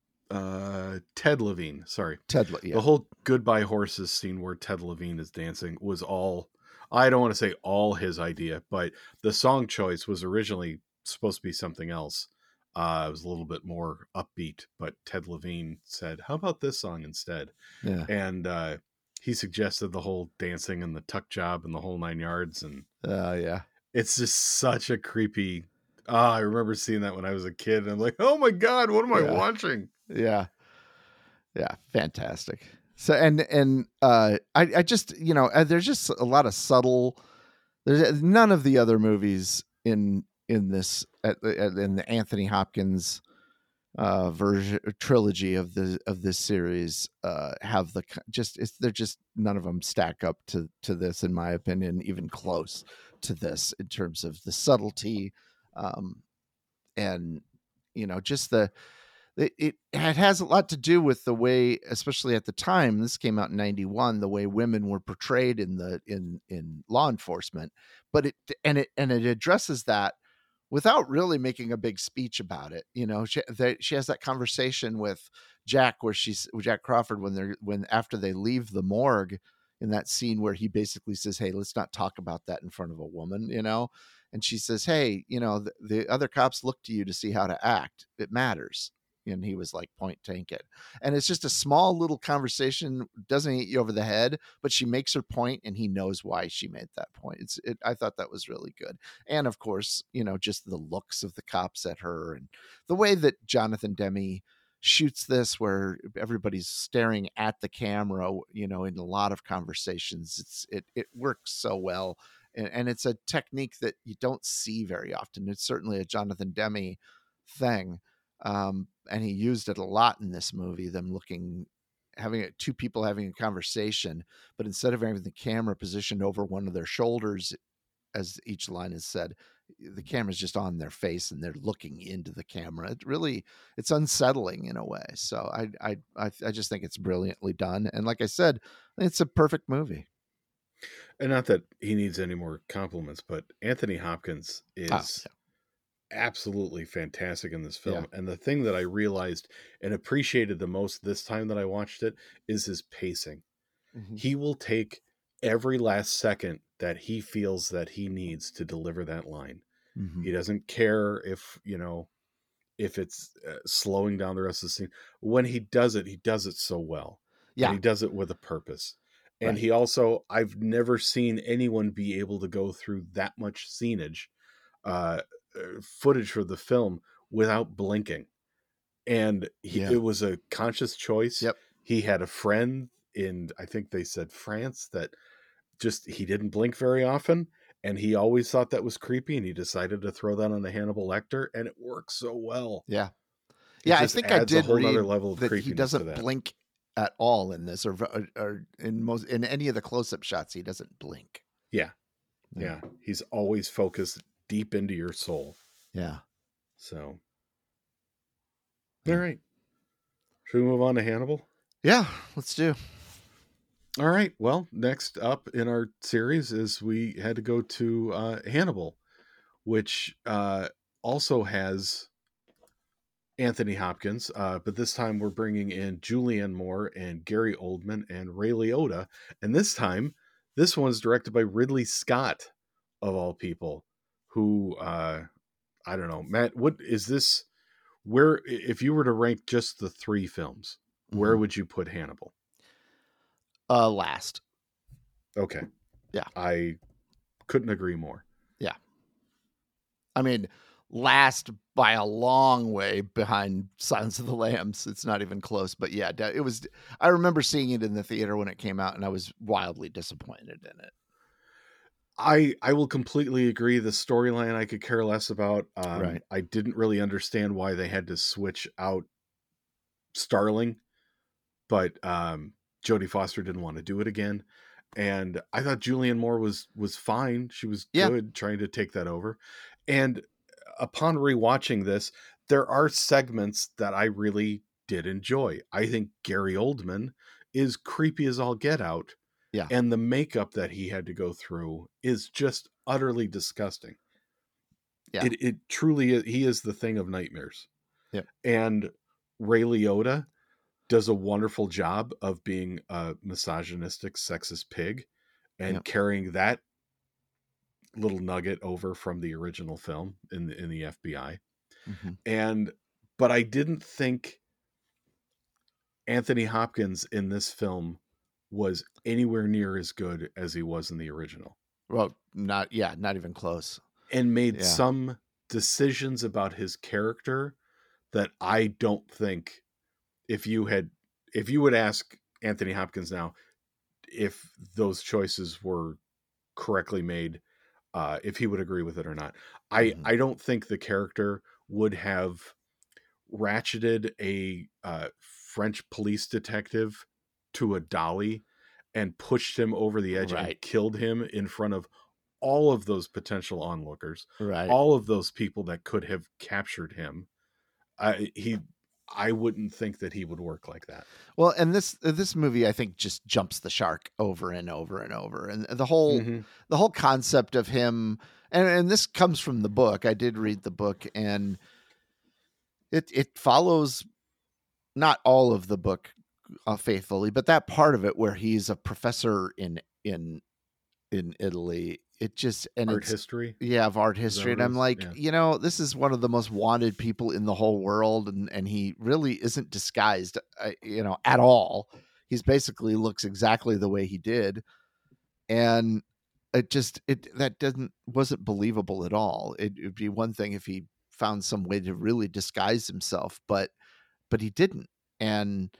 Uh, Ted Levine. Sorry. Ted, Le- yeah. The whole Goodbye Horses scene where Ted Levine is dancing was all, I don't want to say all his idea, but the song choice was originally supposed to be something else. Uh, it was a little bit more upbeat, but Ted Levine said, how about this song instead? Yeah. And uh, he suggested the whole dancing and the tuck job and the whole nine yards. And Uh, yeah. it's just such a creepy, ah, I remember seeing that when I was a kid. And I'm like, oh my God, what am I Yeah. watching? Yeah. Yeah. Fantastic. So, and, and, uh, I, I just, you know, uh, there's just a lot of subtle, there's none of the other movies in, in this, at, the- at, in the Anthony Hopkins, uh, version trilogy of the, of this series, uh, have the, k- just, it's, they're just, none of them stack up to, to this, in my opinion, even close to this in terms of the subtlety, um, and, you know, just the, it, it it has a lot to do with the way, especially at the time, this came out in ninety-one, the way women were portrayed in the in in law enforcement. But it and it and it addresses that without really making a big speech about it. You know, she they, she has that conversation with Jack where she's with Jack Crawford when they're when after they leave the morgue, in that scene where he basically says, "Hey, let's not talk about that in front of a woman," you know. And she says, "Hey, you know, the, the other cops look to you to see how to act. It matters." And he was like, "Point tank it." And it's just a small little conversation, doesn't hit you over the head, but she makes her point and he knows why she made that point. It's, it, I thought that was really good. And of course, you know, just the looks of the cops at her and the way that Jonathan Demme shoots this, where everybody's staring at the camera, you know, in a lot of conversations, it's, it, it works so well. And, and it's a technique that you don't see very often. It's certainly a Jonathan Demme thing. Um, and he used it a lot in this movie, them looking, having it, two people having a conversation, but instead of having the camera positioned over one of their shoulders, as each line is said, the camera's just on their face and they're looking into the camera. It really, it's unsettling in a way. So I, I, I, I just think it's brilliantly done. And like I said, it's a perfect movie. And not that he needs any more compliments, but Anthony Hopkins is Oh, yeah. absolutely fantastic in this film. Yeah. And the thing that I realized and appreciated the most this time that I watched it is his pacing. Mm-hmm. He will take every last second that he feels that he needs to deliver that line. Mm-hmm. He doesn't care if, you know, if it's uh, slowing down the rest of the scene. When he does it, he does it so well. Yeah. And he does it with a purpose. And right. he also, I've never seen anyone be able to go through that much scenage, uh, footage for the film without blinking. And he, yeah. it was a conscious choice. Yep. He had a friend in, I think they said France, that just, he didn't blink very often. And he always thought that was creepy. And he decided to throw that on the Hannibal Lecter, and it works so well. Yeah. It yeah. I think I did a whole read other level of that creepiness he doesn't to that. blink at all in this, or, or, or in most, in any of the close-up shots, he doesn't blink. Yeah. Yeah. yeah. He's always focused deep into your soul. Yeah. So. All right. Should we move on to Hannibal? Yeah, let's do. All right. Well, next up in our series is we had to go to uh, Hannibal, which uh, also has Anthony Hopkins, uh, but this time we're bringing in Julianne Moore and Gary Oldman and Ray Liotta. And this time, this one's directed by Ridley Scott, of all people, who, uh, I don't know, Matt, what is this? Where, if you were to rank just the three films, mm-hmm. where would you put Hannibal? Uh, last. Okay. Yeah. I couldn't agree more. Yeah. I mean, last by a long way behind Silence of the Lambs. It's not even close, but yeah, it was, I remember seeing it in the theater when it came out, and I was wildly disappointed in it. I, I will completely agree. The storyline I could care less about. Um, right. I didn't really understand why they had to switch out Starling, but, um, Jodie Foster didn't want to do it again. And I thought Julianne Moore was, was fine. She was yeah. good trying to take that over. And upon rewatching this, there are segments that I really did enjoy. I think Gary Oldman is creepy as all get out. Yeah. And the makeup that he had to go through is just utterly disgusting. Yeah. It, it truly is. He is the thing of nightmares. Yeah. And Ray Liotta does a wonderful job of being a misogynistic, sexist pig and yep. carrying that little nugget over from the original film in the, in the F B I. Mm-hmm. And, but I didn't think Anthony Hopkins in this film was anywhere near as good as he was in the original. Well, not, yeah, not even close. And made yeah. some decisions about his character that I don't think if you had, if you would ask Anthony Hopkins now, if those choices were correctly made, uh, if he would agree with it or not, I, mm-hmm. I don't think the character would have ratcheted a uh, French police detective to a dolly and pushed him over the edge right. and killed him in front of all of those potential onlookers, right. all of those people that could have captured him. I, he, I wouldn't think that he would work like that. Well, and this this movie, I think, just jumps the shark over and over and over, and the whole mm-hmm. the whole concept of him, and and this comes from the book. I did read the book, and it it follows not all of the book uh, faithfully, but that part of it where he's a professor in in in Italy. It just and art it's, history, yeah, of art history, and I'm like, yeah. you know, this is one of the most wanted people in the whole world, and and he really isn't disguised, uh, you know, at all. He's basically looks exactly the way he did, and it just it that doesn't wasn't believable at all. It would be one thing if he found some way to really disguise himself, but but he didn't, and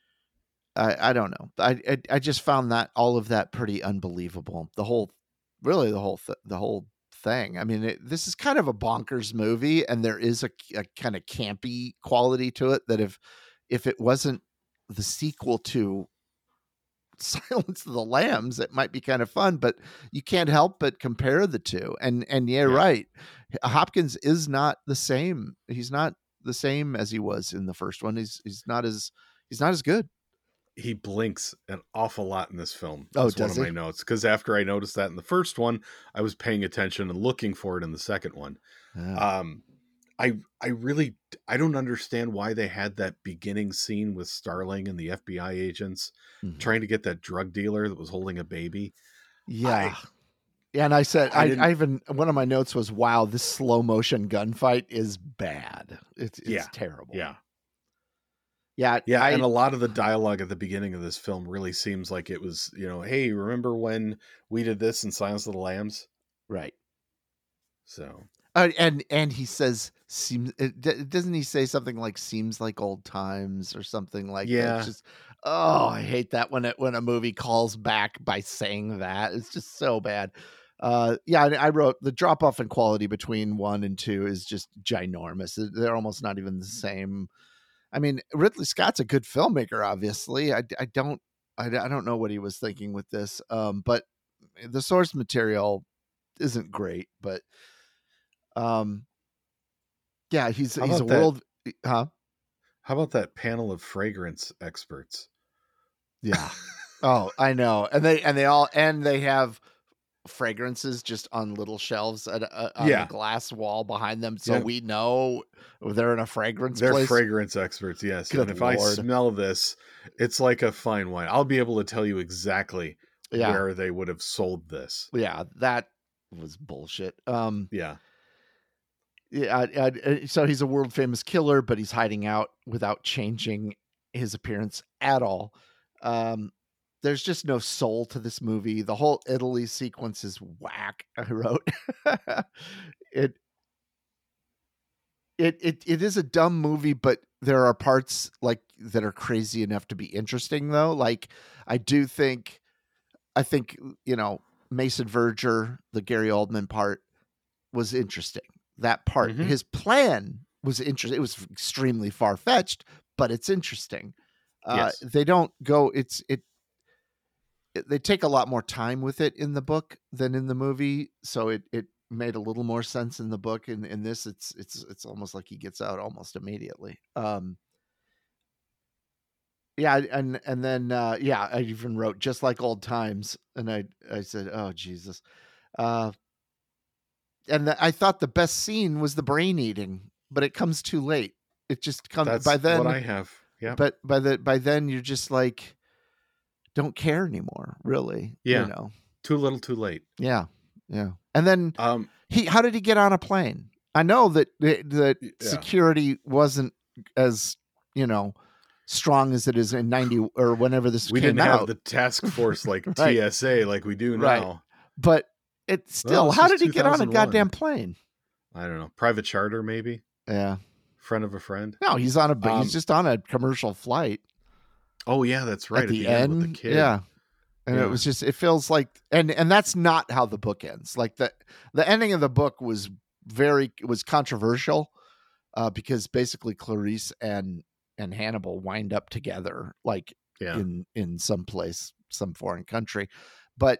I I don't know. I I, I just found that all of that pretty unbelievable. The whole. Really, the whole th- the whole thing. I mean, it, this is kind of a bonkers movie, and there is a, a kind of campy quality to it that if if it wasn't the sequel to Silence of the Lambs, it might be kind of fun. But you can't help but compare the two. And and yeah, yeah. right, Hopkins is not the same. He's not the same as he was in the first one. He's he's not as he's not as good. He blinks an awful lot in this film. Oh, That's does one of he? my notes. Because after I noticed that in the first one, I was paying attention and looking for it in the second one. Oh. Um, I I really I don't understand why they had that beginning scene with Starling and the F B I agents Mhm. trying to get that drug dealer that was holding a baby. Yeah. Yeah, and I said, I I, didn't- I even one of my notes was, "Wow, this slow motion gunfight is bad. It's it's Yeah, terrible." Yeah. yeah, Yeah, I, and a lot of the dialogue at the beginning of this film really seems like it was, you know, hey, remember when we did this in Silence of the Lambs? right. So, Uh, and and he says, "Seems." It, d- doesn't he say something like "seems like old times" or something like that? Yeah. It's just, oh, I hate that when it when a movie calls back by saying that. It's just so bad. Uh, yeah, and I wrote the drop off in quality between one and two is just ginormous. They're almost not even the same. I mean, Ridley Scott's a good filmmaker, obviously. I, I don't I, I don't know what he was thinking with this, um, but the source material isn't great. But um, yeah, he's How he's a about that- world, huh? how about that panel of fragrance experts? Yeah. Oh, I know, and they and they all and they have fragrances just on little shelves at, uh, on Yeah. the glass wall behind them, so Yeah. we know they're in a fragrance They're place. fragrance experts, yes. Good and if I Lord. smell this, it's like a fine wine. I'll be able to tell you exactly Yeah. where they would have sold this. Yeah, that was bullshit. Um, Yeah. yeah, I, I, so he's a world famous killer, but he's hiding out without changing his appearance at all. Um, there's just no soul to this movie. The whole Italy sequence is whack. I wrote it. It it it is a dumb movie, but there are parts like that are crazy enough to be interesting, though. Like I do think, I think you know Mason Verger, the Gary Oldman part, was interesting. That part, Mhm. his plan was interesting. It was extremely far fetched, but it's interesting. Uh, Yes. They don't go. It's it, it. They take a lot more time with it in the book than in the movie, so it it made a little more sense in the book. And in this, it's it's it's almost like he gets out almost immediately. Um, yeah, and and then uh, yeah, I even wrote just like old times, and I I said, oh Jesus. Uh, and the, I thought the best scene was the brain eating, but it comes too late. It just comes That's by then. what I have. Yeah. But by the by then you're just like, don't care anymore, really. Yeah. You know. Too little, too late. Yeah. Yeah. And then Um, he, how did he get on a plane? I know that that Yeah. security wasn't as, you know, strong as it is in ninety or whenever this we came didn't out. have the task force like Right. T S A like we do Right. now. But it's still, Well, this how was did he get on a two thousand one. goddamn plane? I don't know. Private charter, maybe. Yeah. Friend of a friend. No, he's on a Um, he's just on a commercial flight Oh yeah, that's right. at the, end. with the kid. Yeah. And Yeah. it was just, it feels like, and and that's not how the book ends. Like the the ending of the book was very was controversial, uh, because basically Clarice and and Hannibal wind up together, like Yeah. in in some place, some foreign country, but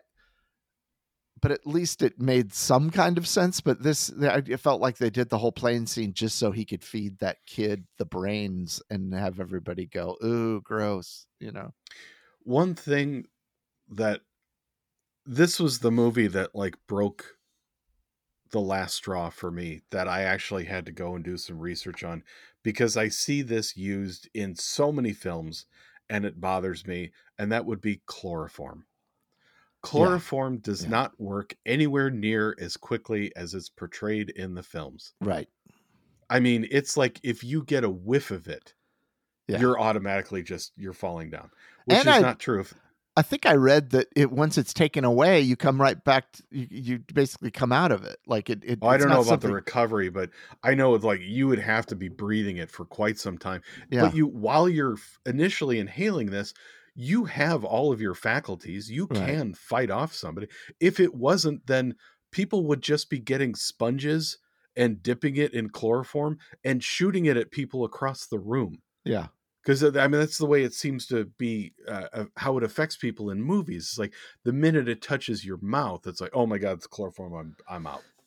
but at least it made some kind of sense. But this, it felt like they did the whole plane scene just so he could feed that kid the brains and have everybody go, ooh, gross, you know. One thing that this was the movie that like broke the last straw for me, that I actually had to go and do some research on, because I see this used in so many films and it bothers me, and that would be chloroform. Chloroform does Yeah. not work anywhere near as quickly as it's portrayed in the films. Right. I mean, it's like if you get a whiff of it, Yeah. you're automatically just you're falling down, which And is I- not true. If, I think I read that it once it's taken away, you come right back. To, you, you basically come out of it. Like it. it well, I it's don't not know about something- the recovery, but I know it's like you would have to be breathing it for quite some time. Yeah. But you, while you're f- initially inhaling this, you have all of your faculties. You Right. can fight off somebody. If it wasn't, then people would just be getting sponges and dipping it in chloroform and shooting it at people across the room. Yeah. Because I mean, that's the way it seems to be, uh, uh, how it affects people in movies. It's like the minute it touches your mouth, it's like, oh my God, it's chloroform. I'm, I'm out.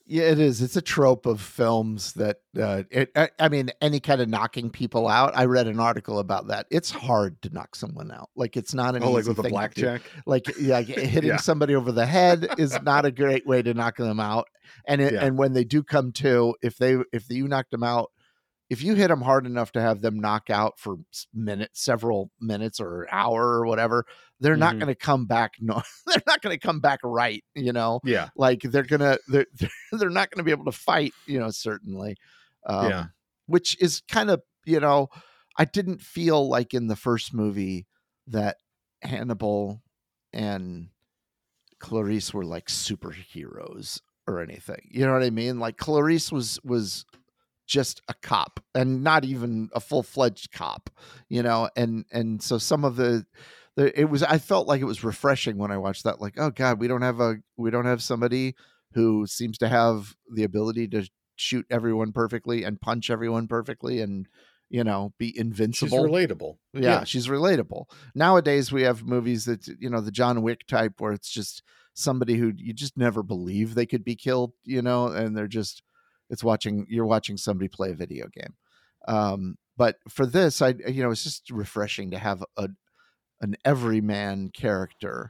Yeah, it is. It's a trope of films that uh, it. I, I mean, any kind of knocking people out. I read an article about that. It's hard to knock someone out. Like it's not an Oh, like easy with a thing to do. blackjack? Like yeah, hitting Yeah. somebody over the head is not a great way to knock them out. And it, Yeah. and when they do come to, if they if you knock them out, if you hit them hard enough to have them knock out for minutes, several minutes or an hour or whatever, they're not Mhm. going to come back. No, they're not going to come back right. You know. Yeah. Like they're gonna they're they're not gonna be able to fight, you know, certainly. Um, Yeah. which is kind of, you know, I didn't feel like in the first movie that Hannibal and Clarice were like superheroes or anything. You know what I mean? Like Clarice was was just a cop and not even a full-fledged cop, you know, and and so some of the the it was I felt like it was refreshing when I watched that, like, oh god, we don't have a we don't have somebody who seems to have the ability to shoot everyone perfectly and punch everyone perfectly and, you know, be She's invincible. relatable. Yeah, she's relatable. Nowadays we have movies that, you know, the John Wick type where it's just somebody who you just never believe they could be killed, you know, and they're just it's watching you're watching somebody play a video game. Um, but for this, I you know, it's just refreshing to have a an everyman character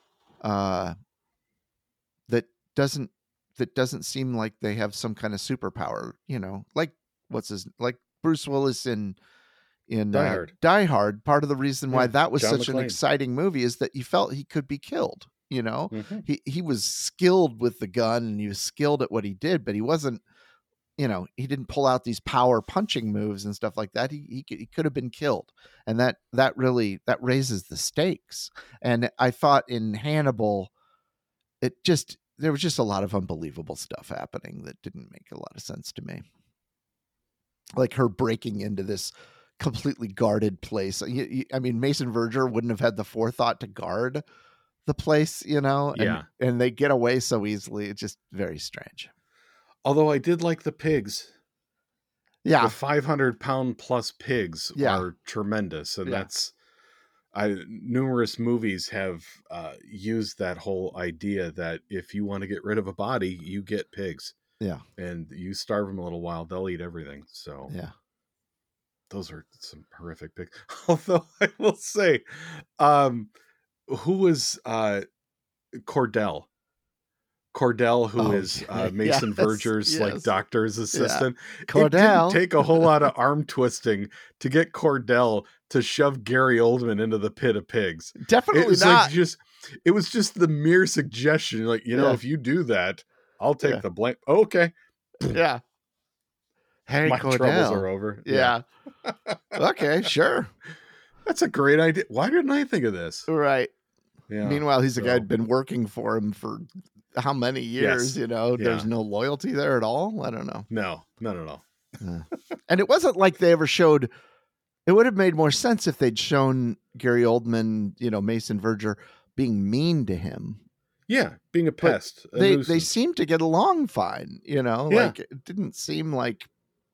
uh that doesn't that doesn't seem like they have some kind of superpower, you know, like what's his like Bruce Willis in in Die uh, Hard. Die Hard. Part of the reason why Yeah, that was John such an McClane. exciting movie is that you felt he could be killed. You know, Mhm. he he was skilled with the gun and he was skilled at what he did, but he wasn't. You know, he didn't pull out these power punching moves and stuff like that. He he, could- he could have been killed, and that that really that raises the stakes. And I thought in Hannibal, it just there was just a lot of unbelievable stuff happening that didn't make a lot of sense to me. Like her breaking into this completely guarded place. You- you- I mean, Mason Verger wouldn't have had the forethought to guard the place, you know. And, Yeah. and they get away so easily. It's just very strange. Although I did like the pigs. Yeah, The five hundred pound plus pigs Yeah. are tremendous. And Yeah. that's, I numerous movies have uh, used that whole idea that if you want to get rid of a body, you get pigs. yeah, And you starve them a little while, they'll eat everything. So yeah. those are some horrific pigs. Although I will say, um, who was uh, Cordell? Cordell, who Oh, is uh, Mason yes, Verger's like yes. doctor's assistant. It Cordell. didn't take a whole lot of arm twisting to get Cordell to shove Gary Oldman into the pit of pigs. It Definitely was not. like just, it was just the mere suggestion, like, you know, Yeah. if you do that, I'll take Yeah. the blame. Okay, Yeah. Harry my Cordell. troubles are over. Yeah. Okay, sure. That's a great idea. Why didn't I think of this? Right. Yeah. Meanwhile, he's a guy so- who'd been working for him for how many years, Yes. you know? There's Yeah. no loyalty there at all. I don't know. No, no, no, no. And it wasn't like they ever showed it would have made more sense if they'd shown Gary Oldman, you know, Mason Verger being mean to him. Yeah, being a But pest. a They they nuisance. seemed to get along fine, you know? Yeah. Like it didn't seem like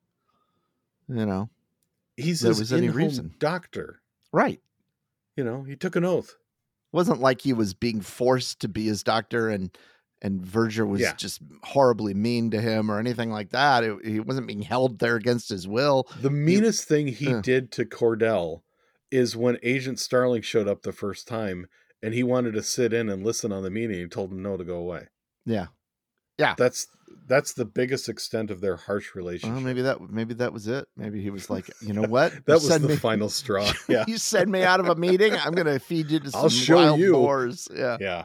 you know. He's there his was any in-home reason. doctor. Right. You know, he took an oath. Wasn't like he was being forced to be his doctor and and Verger was Yeah. just horribly mean to him or anything like that. It, he wasn't being held there against his will. The meanest thing he Yeah. did to Cordell is when Agent Starling showed up the first time and he wanted to sit in and listen on the meeting and told him no to go away. Yeah. That's that's the biggest extent of their harsh relationship. Well, maybe that maybe that was it. Maybe he was like, you know what? that You was send the me- final straw. Yeah. You send me out of a meeting. I'm going to feed you to some I'll show wild you. boars. Yeah. Yeah.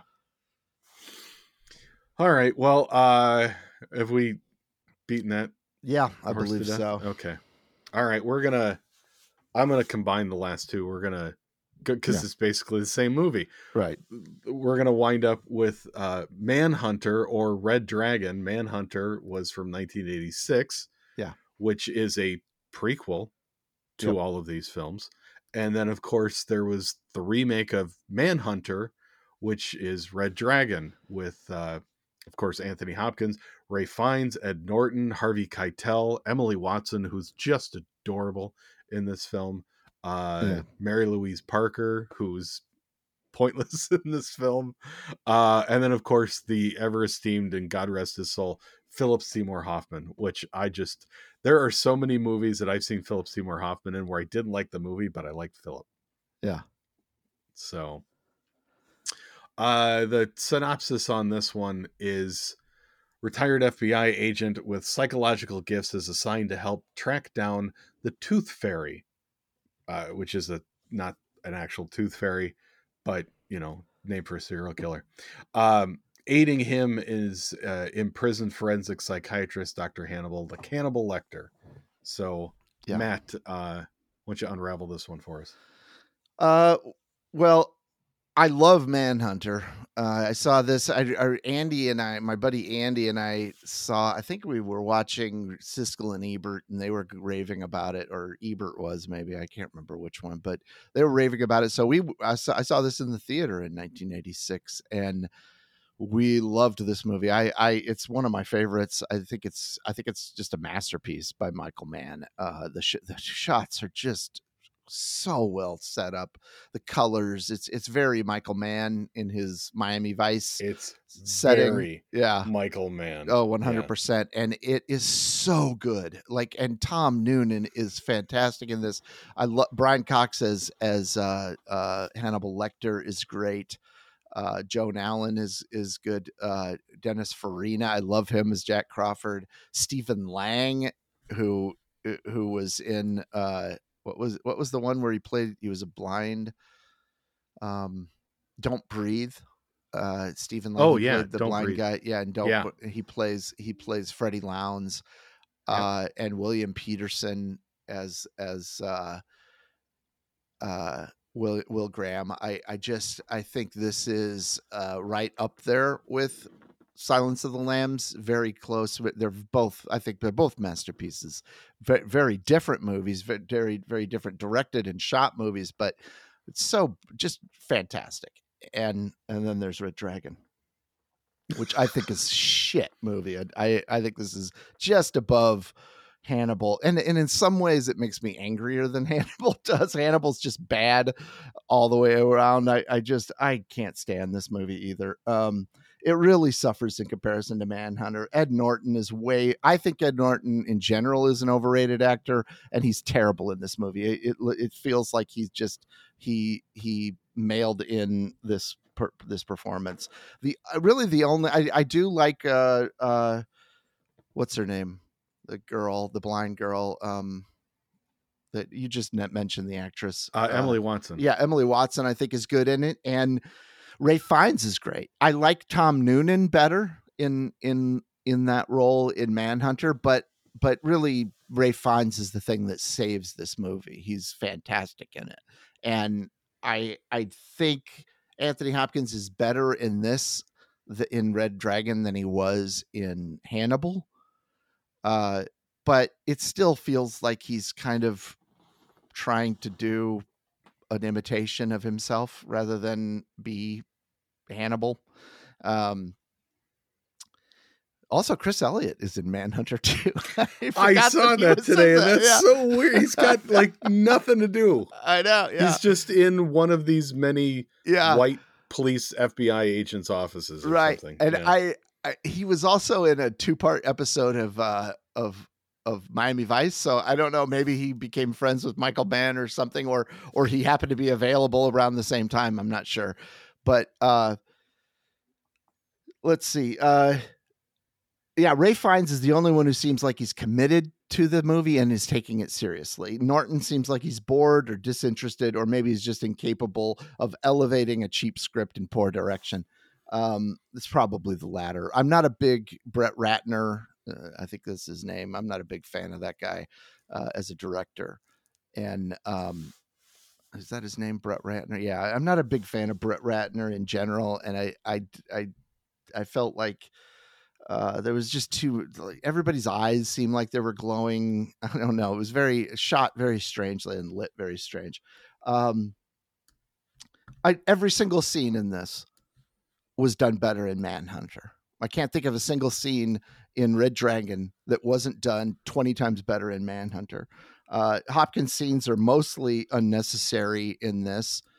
All right. Well, uh have we beaten that Yeah, I horse to believe death? so. Okay. All right. We're gonna I'm gonna combine the last two. We're gonna because Yeah. it's basically the same movie. Right. We're gonna wind up with uh Manhunter or Red Dragon. Manhunter was from nineteen eighty-six. Yeah. Which is a prequel to Yep. all of these films. And then of course there was the remake of Manhunter, which is Red Dragon with uh of course Anthony Hopkins, Ray Fiennes, Ed Norton, Harvey Keitel, Emily Watson, who's just adorable in this film. Uh, Yeah. Mary Louise Parker, who's pointless in this film. Uh, and then, of course, the ever esteemed and God rest his soul, Philip Seymour Hoffman, which I just, there are so many movies that I've seen Philip Seymour Hoffman in where I didn't like the movie, but I liked Philip. Yeah. So uh, the synopsis on this one is retired F B I agent with psychological gifts is assigned to help track down the Tooth Fairy, uh, which is a not an actual tooth fairy, but, you know, name for a serial killer. Um, aiding him is uh, imprisoned forensic psychiatrist Doctor Hannibal, the Cannibal Lecter. So, Yeah. Matt, uh, why don't you unravel this one for us? Uh, well, I love Manhunter. Uh, I saw this. I, I, Andy and I, my buddy Andy and I saw. I think we were watching Siskel and Ebert, and they were raving about it, or Ebert was maybe. I can't remember which one, but they were raving about it. So we, I saw, I saw this in the theater in nineteen eighty-six, and we loved this movie. I, I, it's one of my favorites. I think it's, I think it's just a masterpiece by Michael Mann. Uh, the sh- the shots are just so well set up. The colors, it's it's very Michael Mann in his Miami Vice It's setting. very Yeah. Michael Mann. Oh, one hundred percent. And it is so good. Like, and Tom Noonan is fantastic in this. I love Brian Cox as as uh, uh, Hannibal Lecter is great. Uh, Joan Allen is is good. Uh, Dennis Farina, I love him as Jack Crawford. Stephen Lang, who who was in uh, what was what was the one where he played? He was a blind. Um, Don't Breathe. Uh, Stephen Lang. Oh he yeah, played the Don't blind Breathe. guy. Yeah, and don't Yeah. he plays he plays Freddie Lowndes, uh, and William Peterson as as uh, uh, Will Will Graham. I I just I think this is uh, right up there with Silence of the Lambs. Very close. They're both. I think they're both masterpieces. Very, very different movies. Very very different directed and shot movies, but it's so just fantastic. And and then there's Red Dragon, which I think is shit movie. I, I I think this is just above Hannibal, and and in some ways it makes me angrier than Hannibal does. Hannibal's just bad all the way around. I I just I can't stand this movie either. Um, it really suffers in comparison to Manhunter. Ed Norton is way. I think Ed Norton in general is an overrated actor, and he's terrible in this movie. It it, it feels like he's just he he mailed in this per, this performance. The really the only I I do like uh uh what's her name? The girl, the blind girl, um, that you just mentioned, the actress, Uh, Emily Watson. Yeah, Emily Watson, I think is good in it, and Ray Fiennes is great. I like Tom Noonan better in in in that role in Manhunter, but but really Ray Fiennes is the thing that saves this movie. He's fantastic in it, and I I think Anthony Hopkins is better in this the, in Red Dragon than he was in Hannibal. Uh, but it still feels like he's kind of trying to do an imitation of himself rather than be Hannibal. Um, also, Chris Elliott is in Manhunter too. I, I saw that, that today, and that. that's Yeah. so weird. He's got like nothing to do. I know. Yeah. He's just in one of these many yeah. white police F B I agents' offices or right. something. And Yeah. I, I, he was also in a two-part episode of uh, of of Miami Vice. So I don't know, maybe he became friends with Michael Mann or something, or or he happened to be available around the same time. I'm not sure. But uh, let's see. Uh, yeah, Ray Fiennes is the only one who seems like he's committed to the movie and is taking it seriously. Norton seems like he's bored or disinterested, or maybe he's just incapable of elevating a cheap script in poor direction. Um, it's probably the latter. I'm not a big Brett Ratner. Uh, I think that's his name. I'm not a big fan of that guy uh, as a director. And um, is that his name, Brett Ratner? Yeah, I'm not a big fan of Brett Ratner in general. And I, I, I, I felt like uh, there was just too. Like, everybody's eyes seemed like they were glowing. I don't know. It was very shot very strangely and lit very strange. Um, I every single scene in this was done better in Manhunter. I can't think of a single scene in Red Dragon that wasn't done twenty times better in Manhunter. Uh, Hopkins scenes are mostly unnecessary in this.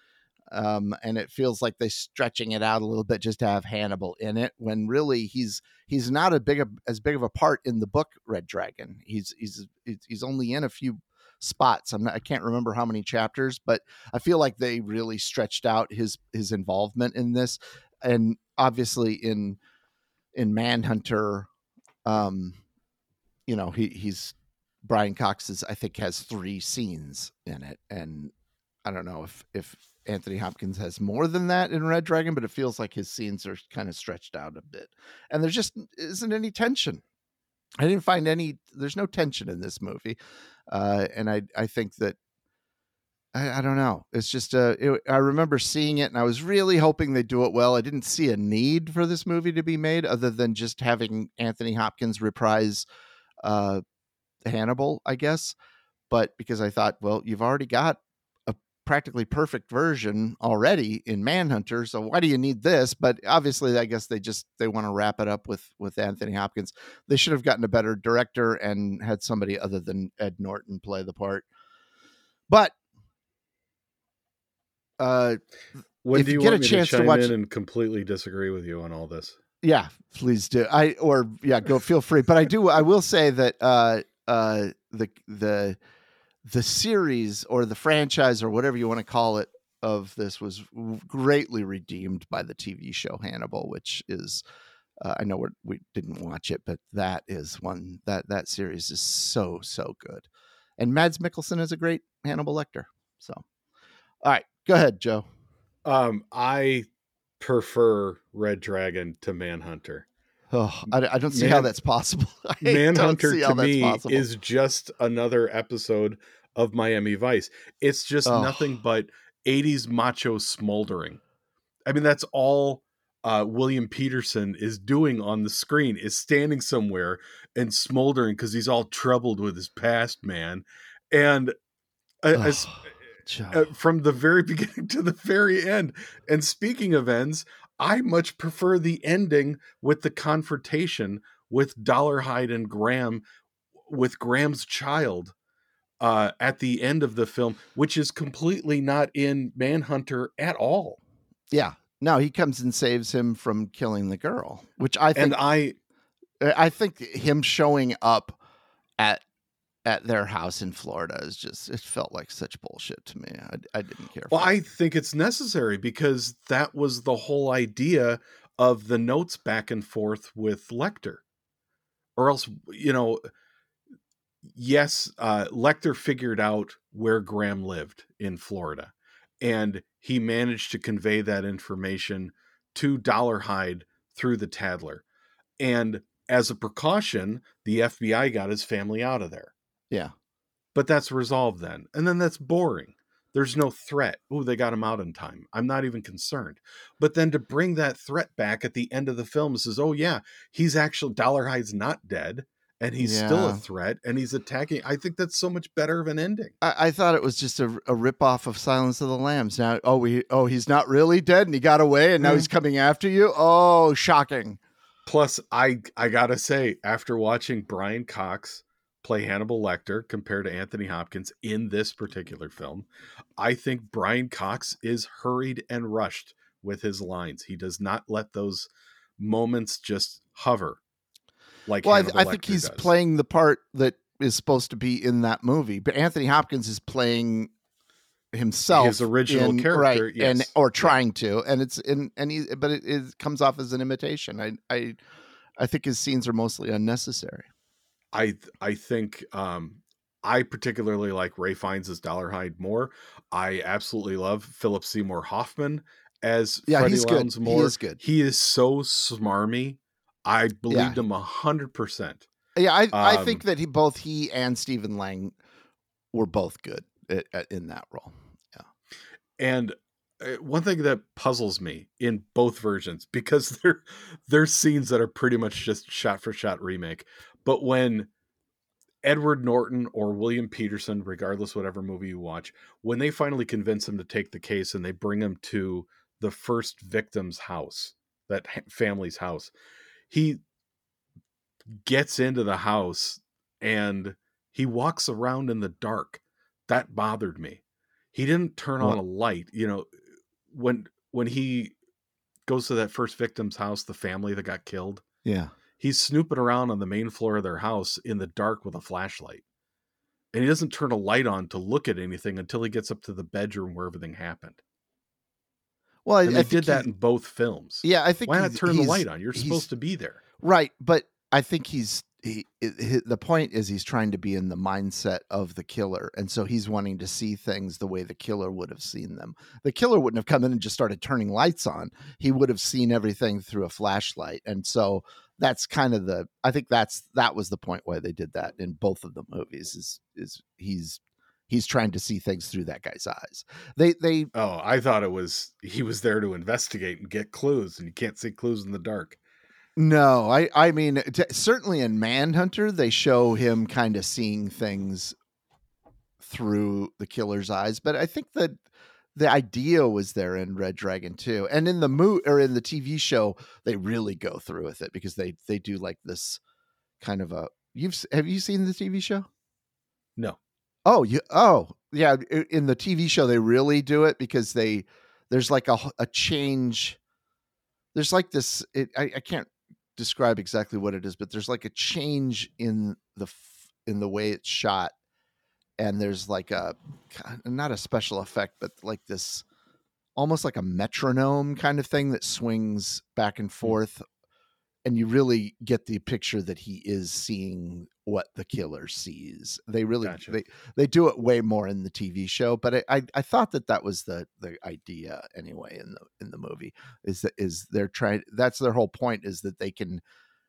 Um, and it feels like they're stretching it out a little bit just to have Hannibal in it, when really he's he's not a big a, as big of a part in the book Red Dragon. He's he's he's only in a few spots. I'm not, I can't remember how many chapters, but I feel like they really stretched out his his involvement in this. And obviously in in Manhunter, um, you know, he he's Brian Cox is I think has three scenes in it, and I don't know if if Anthony Hopkins has more than that in Red Dragon, but it feels like his scenes are kind of stretched out a bit, and there just isn't any tension. I didn't find any. There's no tension in this movie, uh, and I I think that I, I don't know. It's just uh, it, I remember seeing it, and I was really hoping they do it well. I didn't see a need for this movie to be made, other than just having Anthony Hopkins reprise uh, Hannibal, I guess. But because I thought, well, you've already got practically perfect version already in Manhunter, so why do you need this? But obviously I guess they just they want to wrap it up with with Anthony Hopkins. They should have gotten a better director and had somebody other than Ed Norton play the part. But uh when if do you, you get want a me chance to to chime watch in and completely disagree with you on all this? Yeah, please do. I or yeah, go feel free. But I do I will say that uh uh the the the series or the franchise or whatever you want to call it of this was greatly redeemed by the T V show Hannibal, which is, uh, I know we're, we didn't watch it, but that is one that that series is so, so good. And Mads Mikkelsen is a great Hannibal Lecter. So, all right, go ahead, Joe. Um, I prefer Red Dragon to Manhunter. Oh, I, I don't see Man, how that's possible. I Manhunter don't see to how that's me possible. is just another episode of Miami Vice. It's just Oh. nothing but eighties macho smoldering. I mean, that's all uh, William Peterson is doing on the screen, is standing somewhere and smoldering because he's all troubled with his past, man. And uh, as, Joe. uh, from the very beginning to the very end. And speaking of ends, I much prefer the ending with the confrontation with Dollarhide and Graham, with Graham's child uh, at the end of the film, which is completely not in Manhunter at all. Yeah. No, he comes and saves him from killing the girl, which I think And I, I think him showing up at at their house in Florida is just, it felt like such bullshit to me. I, I didn't care. well, for I it. think it's necessary because that was the whole idea of the notes back and forth with Lecter. Or else, you know, yes, uh, Lecter figured out where Graham lived in Florida, and he managed to convey that information to Dollarhide through the Tattler. And as a precaution, the F B I got his family out of there. Yeah. But that's resolved then. And then that's boring. There's no threat. Oh, they got him out in time. I'm not even concerned. But then to bring that threat back at the end of the film says, oh yeah, he's actually, Dollarhide's not dead. And he's Yeah. still a threat, and he's attacking. I think that's so much better of an ending. I, I thought it was just a, a ripoff of Silence of the Lambs. Now, oh, we, oh, he's not really dead and he got away and now Mm. he's coming after you. Oh, shocking. Plus, I I gotta say, after watching Brian Cox play Hannibal Lecter compared to Anthony Hopkins in this particular film, I think Brian Cox is hurried and rushed with his lines. He does not let those moments just hover. Like Well, I, Hannibal I think Lecter he's does. playing the part that is supposed to be in that movie, but Anthony Hopkins is playing himself, His original in- character, right, yes. and or trying to, and it's in, and he, but it, it comes off as an imitation. I, I, I think his scenes are mostly unnecessary. I I think um, I particularly like Ray Fiennes as Dollarhide more. I absolutely love Philip Seymour Hoffman as Yeah, Freddie he's good. Lowndes He Moore. is good. He is so smarmy. I believed Yeah. him a hundred percent. Yeah, I, I Um, think that he, both he and Stephen Lang were both good at, at, in that role. And uh, one thing that puzzles me in both versions, because they're they're scenes that are pretty much just shot for shot remake, but when Edward Norton or William Peterson, regardless whatever movie you watch, when they finally convince him to take the case and they bring him to the first victim's house, that ha- family's house, he gets into the house and he walks around in the dark. That bothered me. He didn't turn on What? a light, you know, when when he goes to that first victim's house, the family that got killed, Yeah. he's snooping around on the main floor of their house in the dark with a flashlight. And he doesn't turn a light on to look at anything until he gets up to the bedroom where everything happened. Well, I, And I they think did that he- in both films. Yeah, I think Why not he's- turn the he's- light on? You're he's- supposed to be there. Right, but I think he's he, he the point is he's trying to be in the mindset of the killer, and so he's wanting to see things the way the killer would have seen them. The killer wouldn't have come in and just started turning lights on. He would have seen everything through a flashlight, and so that's kind of the I think that's that was the point why they did that in both of the movies. Is is he's he's trying to see things through that guy's eyes. They they Oh, I thought it was he was there to investigate and get clues, and you can't see clues in the dark. No, I I mean t- certainly in Manhunter they show him kind of seeing things through the killer's eyes, but I think that the idea was there in Red Dragon too, and in the mo or in the T V show they really go through with it because they they do like this kind of a you've s- have you seen the T V show? No. Oh, you oh yeah, i- in the T V show they really do it because they there's like a h- a change. There's like this. It, I I can't describe exactly what it is, but there's like a change in the f- in the way it's shot, and there's like a not a special effect, but like this almost like a metronome kind of thing that swings back and forth, and you really get the picture that he is seeing what the killer sees. They really Gotcha. they they do it way more in the T V show, but I, I I thought that that was the the idea anyway in the in the movie is that is they're trying that's their whole point is that they can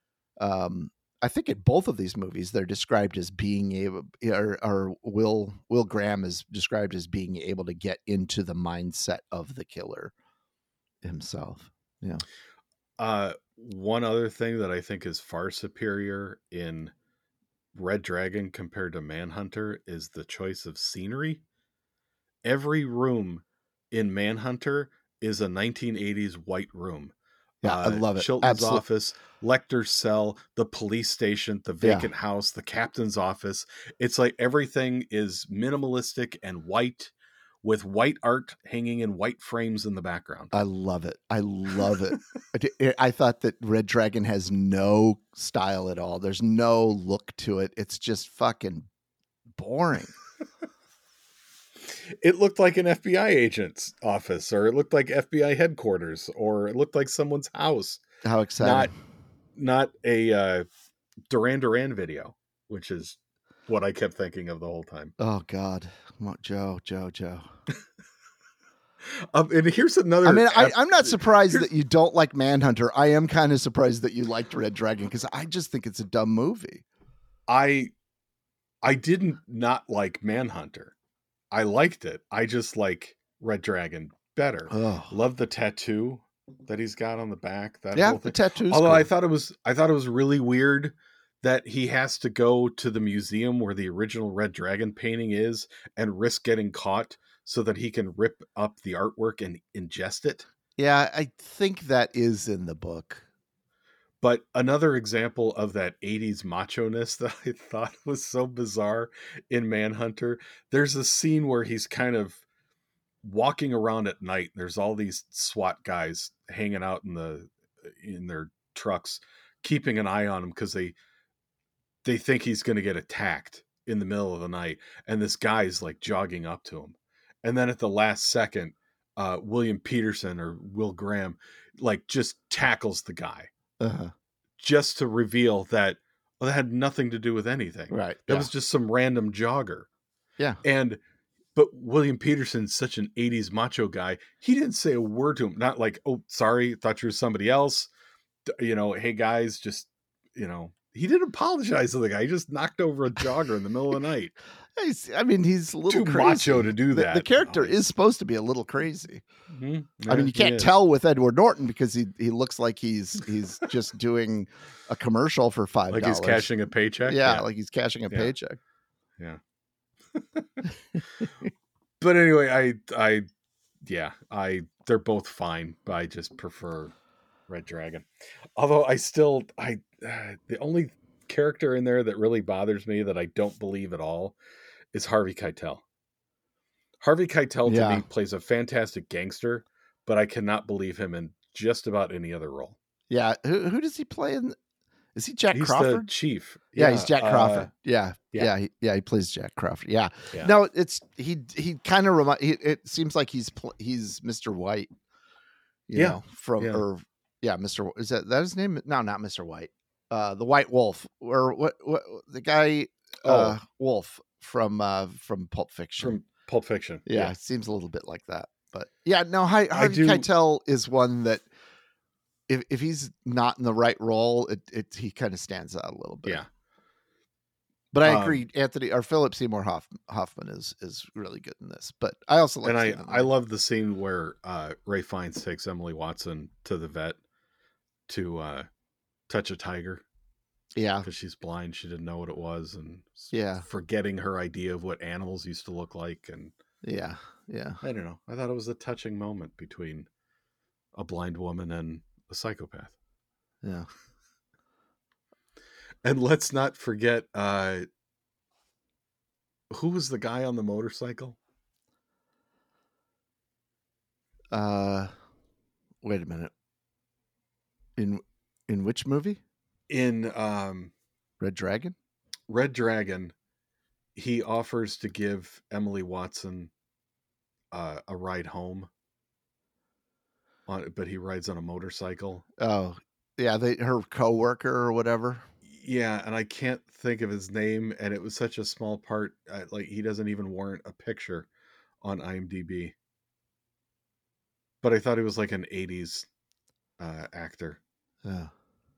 um I think in both of these movies they're described as being able or, or Will Will Graham is described as being able to get into the mindset of the killer himself. Yeah. Uh, one other thing that I think is far superior in Red Dragon compared to Manhunter is the choice of scenery. Every room in Manhunter is a nineteen eighties white room. Yeah, I love it. Chilton's Absol- office, Lecter's cell, the police station, the Yeah. vacant house, the captain's office. It's like everything is minimalistic and white with white art hanging in white frames in the background. I love it. I love it. I di- I thought that Red Dragon has no style at all. There's no look to it. It's just fucking boring. It looked like an F B I agent's office, or it looked like F B I headquarters, or it looked like someone's house. How Not, exciting. not a uh, Duran Duran video, which is what I kept thinking of the whole time. Oh God. Come on, Joe, Joe, Joe. Um, and here's another. I mean, I, F- I'm not surprised that you don't like Manhunter. I am kind of surprised that you liked Red Dragon because I just think it's a dumb movie. I, I didn't not like Manhunter. I liked it. I just like Red Dragon better. Oh. Love the tattoo that he's got on the back. That Yeah, whole the thing. tattoos. Although I thought it was, I thought it was really weird that he has to go to the museum where the original Red Dragon painting is and risk getting caught so that he can rip up the artwork and ingest it. Yeah, I think that is in the book. But another example of that eighties macho-ness that I thought was so bizarre in Manhunter, there's a scene where he's kind of walking around at night. There's all these SWAT guys hanging out in the in their trucks, keeping an eye on him because they they think he's going to get attacked in the middle of the night. And this guy's like jogging up to him. And then at the last second, uh, William Peterson or Will Graham like just tackles the guy. Uh-huh. Just to reveal that well, that had nothing to do with anything. Right. That yeah. was just some random jogger. Yeah. And but William Peterson's such an eighties macho guy. He didn't say a word to him. Not like, oh, sorry, thought you were somebody else. You know, hey guys, just you know, he didn't apologize to the guy. He just knocked over a jogger in the middle of the night. He's- I mean, he's a little Too crazy. macho to do The- that. The, character Oh, is supposed to be a little crazy. Mhm. I mean, Yeah, you can't he is. tell with Edward Norton because he he looks like he's he's just doing a commercial for five like dollars. he's cashing a paycheck. Yeah, like he's cashing a Yeah. paycheck. Yeah. But anyway, I I yeah, I they're both fine, but I just prefer Red Dragon. Although I still I uh, the only character in there that really bothers me that I don't believe at all is Harvey Keitel. Harvey Keitel to Yeah. me plays a fantastic gangster, but I cannot believe him in just about any other role. Yeah. Who who does he play in? Is he Jack He's Crawford? the chief. Yeah, he's Jack uh, Crawford. yeah, yeah. yeah, he, yeah. He plays Jack Crawford. Yeah. Yeah. No, it's he. He kind of remind. He, it seems like he's pl- he's Mister White. You Yeah. know, from Yeah. or yeah, Mister Is that that his name? No, not Mister White. Uh, the White Wolf or what? What the guy? Uh, Oh. Wolf from uh from Pulp Fiction. From Pulp Fiction. yeah, it seems a little bit like that. But yeah, no, Har- Harvey do- Keitel is one that if if he's not in the right role, it, it he kind of stands out a little bit. Yeah. But I Um, agree, Anthony or Philip Seymour Hoff, Hoffman is is really good in this. But I also like and I, seeing him in I that. love the scene where uh, Ray Fiennes takes Emily Watson to the vet to uh, touch a tiger yeah, because she's blind. She didn't know what it was, and s- Yeah. forgetting her idea of what animals used to look like. And yeah, yeah. I don't know. I thought it was a touching moment between a blind woman and a psychopath. Yeah. And let's not forget, uh, who was the guy on the motorcycle? Uh, wait a minute. In in which movie? In um, Red Dragon? Red Dragon, he offers to give Emily Watson uh, a ride home, on, but he rides on a motorcycle. Oh, yeah. They her coworker or whatever. Yeah, and I can't think of his name, and it was such a small part. Uh, like he doesn't even warrant a picture on IMDb. But I thought he was like an eighties uh, actor. Yeah.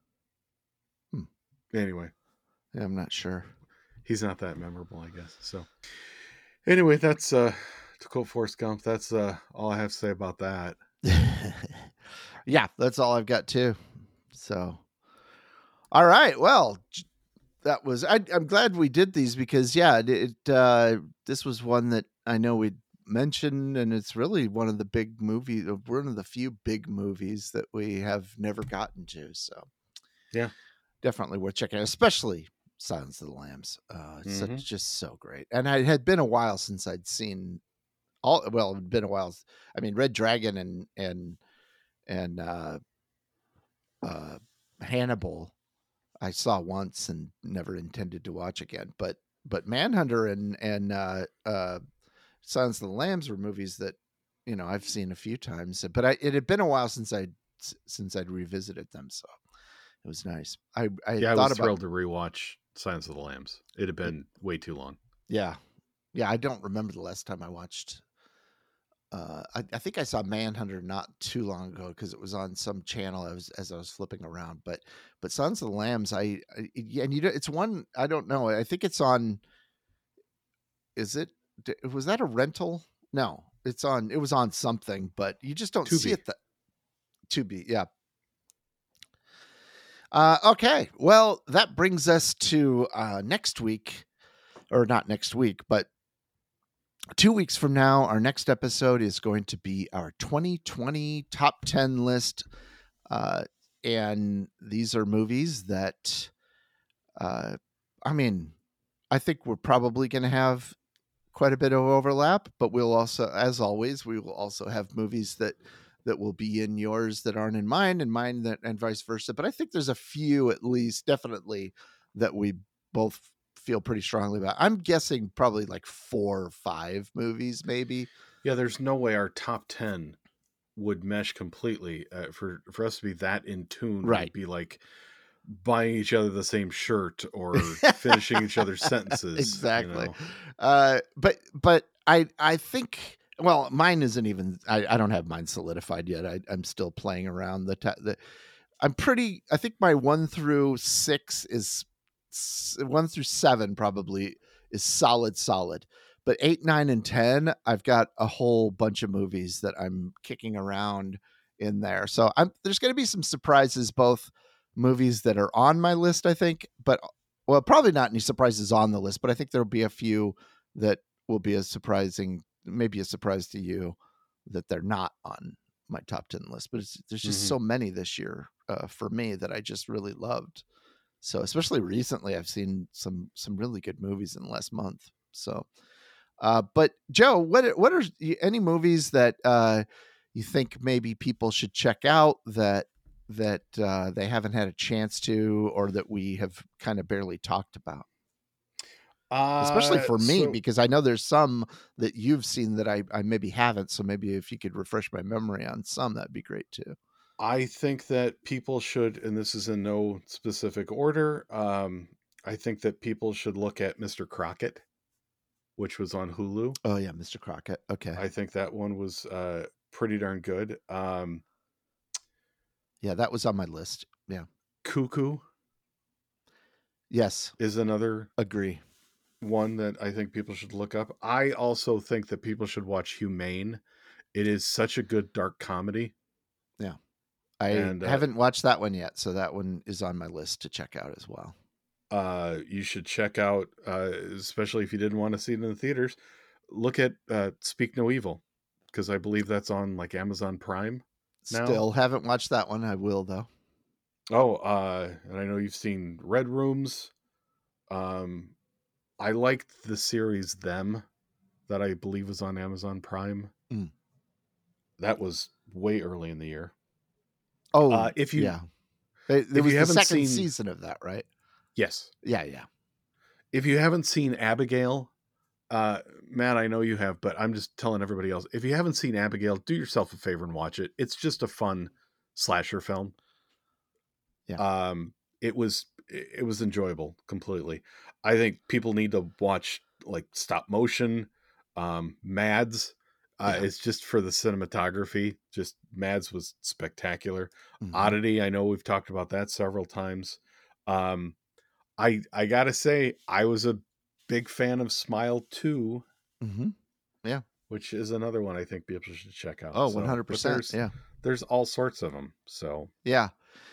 Anyway, Yeah, I'm not sure. he's not that memorable, I guess. So, anyway, that's uh, to quote Forrest Gump. That's uh, all I have to say about that. Yeah, that's all I've got too. So, all right. Well, j- that was. I, I'm glad we did these because yeah, it. it uh, this was one that I know we mentioned, and it's really one of the big movies. One of the few big movies that we have never gotten to. So, Yeah. definitely worth checking out, especially Silence of the Lambs. Uh, it's Mhm. such, just so great. And I it had been a while since I'd seen all. Well, it had been a while. I mean, Red Dragon and and and uh, uh, Hannibal, I saw once and never intended to watch again. But but Manhunter and and uh, uh, Silence of the Lambs were movies that you know I've seen a few times. But I, it had been a while since I since I'd revisited them. So. It was nice. I I Yeah, I thought was about thrilled to rewatch Silence of the Lambs. It had been way too long. yeah, yeah. I don't remember the last time I watched. Uh, I, I think I saw Manhunter not too long ago because it was on some channel. I was as I was flipping around, but but Sons of the Lambs. I, I yeah, and you know, it's one I don't know. I think it's on. Is it? d- Was that a rental? No, it's on. It was on something, but you just don't see Tubi. it. That Tubi, yeah. Uh, okay, well, that brings us to uh, next week, or not next week, but two weeks from now. Our next episode is going to be our twenty twenty top ten list, uh, and these are movies that, uh, I mean, I think we're probably going to have quite a bit of overlap, but we'll also, as always, we will also have movies that. that will be in yours that aren't in mine and mine that and vice versa. But I think there's a few at least definitely that we both feel pretty strongly about. I'm guessing probably like four or five movies, maybe. Yeah, there's no way our top ten would mesh completely. Uh, for for us to be that in tune, Right. would be like buying each other the same shirt or finishing each other's sentences. you Exactly. know? Uh, but but I I think well mine isn't even I, I don't have mine solidified yet. I, I'm still playing around the, ta- the I'm pretty I think my one through six is s- one through seven probably is solid solid. But eight, nine, and ten, I've got a whole bunch of movies that I'm kicking around in there. So I'm there's going to be some surprises, both movies that are on my list, I think, but well, probably not any surprises on the list, but I think there'll be a few that will be a surprising, maybe a surprise to you that they're not on my top ten list. But it's, there's just Mhm. so many this year uh, for me that I just really loved. So especially recently, I've seen some some really good movies in the last month. So. Uh, but Joe, what what are any movies that uh, you think maybe people should check out that that uh, they haven't had a chance to, or that we have kind of barely talked about? Especially Uh, for me, so because I know there's some that you've seen that I, I maybe haven't. So maybe if you could refresh my memory on some, that'd be great too. I think that people should, and this is in no specific order. Um, I think that people should look at Mister Crockett, which was on Hulu. Oh yeah, Mister Crockett. Okay. I think that one was uh, pretty darn good. Um, Yeah, that was on my list. Yeah. Cuckoo Yes. is another Agree. one that I think people should look up. I also think that people should watch Humane. It is such a good dark comedy. Yeah. I And, uh, haven't watched that one yet, so that one is on my list to check out as well. Uh, you should check out, uh, especially if you didn't want to see it in the theaters, look at uh, Speak No Evil, because I believe that's on like Amazon Prime now. Still haven't watched that one. I will though. Oh, uh, and I know you've seen Red Rooms. Um, I liked the series Them that I believe was on Amazon Prime. Mm. That was way early in the year. Oh, Uh, if you- yeah. There there if was you the haven't second seen- season of that, right? Yes. Yeah, yeah. If you haven't seen Abigail, uh, Matt, I know you have, but I'm just telling everybody else. If you haven't seen Abigail, do yourself a favor and watch it. It's just a fun slasher film. Yeah. Um, it was it was enjoyable completely. I think people need to watch like stop motion, um, Mads. Uh, Yeah. It's just for the cinematography. Just Mads was spectacular. Mhm. Oddity, I know we've talked about that several times. Um, I I gotta say, I was a big fan of Smile two, Mhm. which is another one I think people should check out. Oh, So, one hundred but percent. there's- Yeah. There's all sorts of them. So Yeah.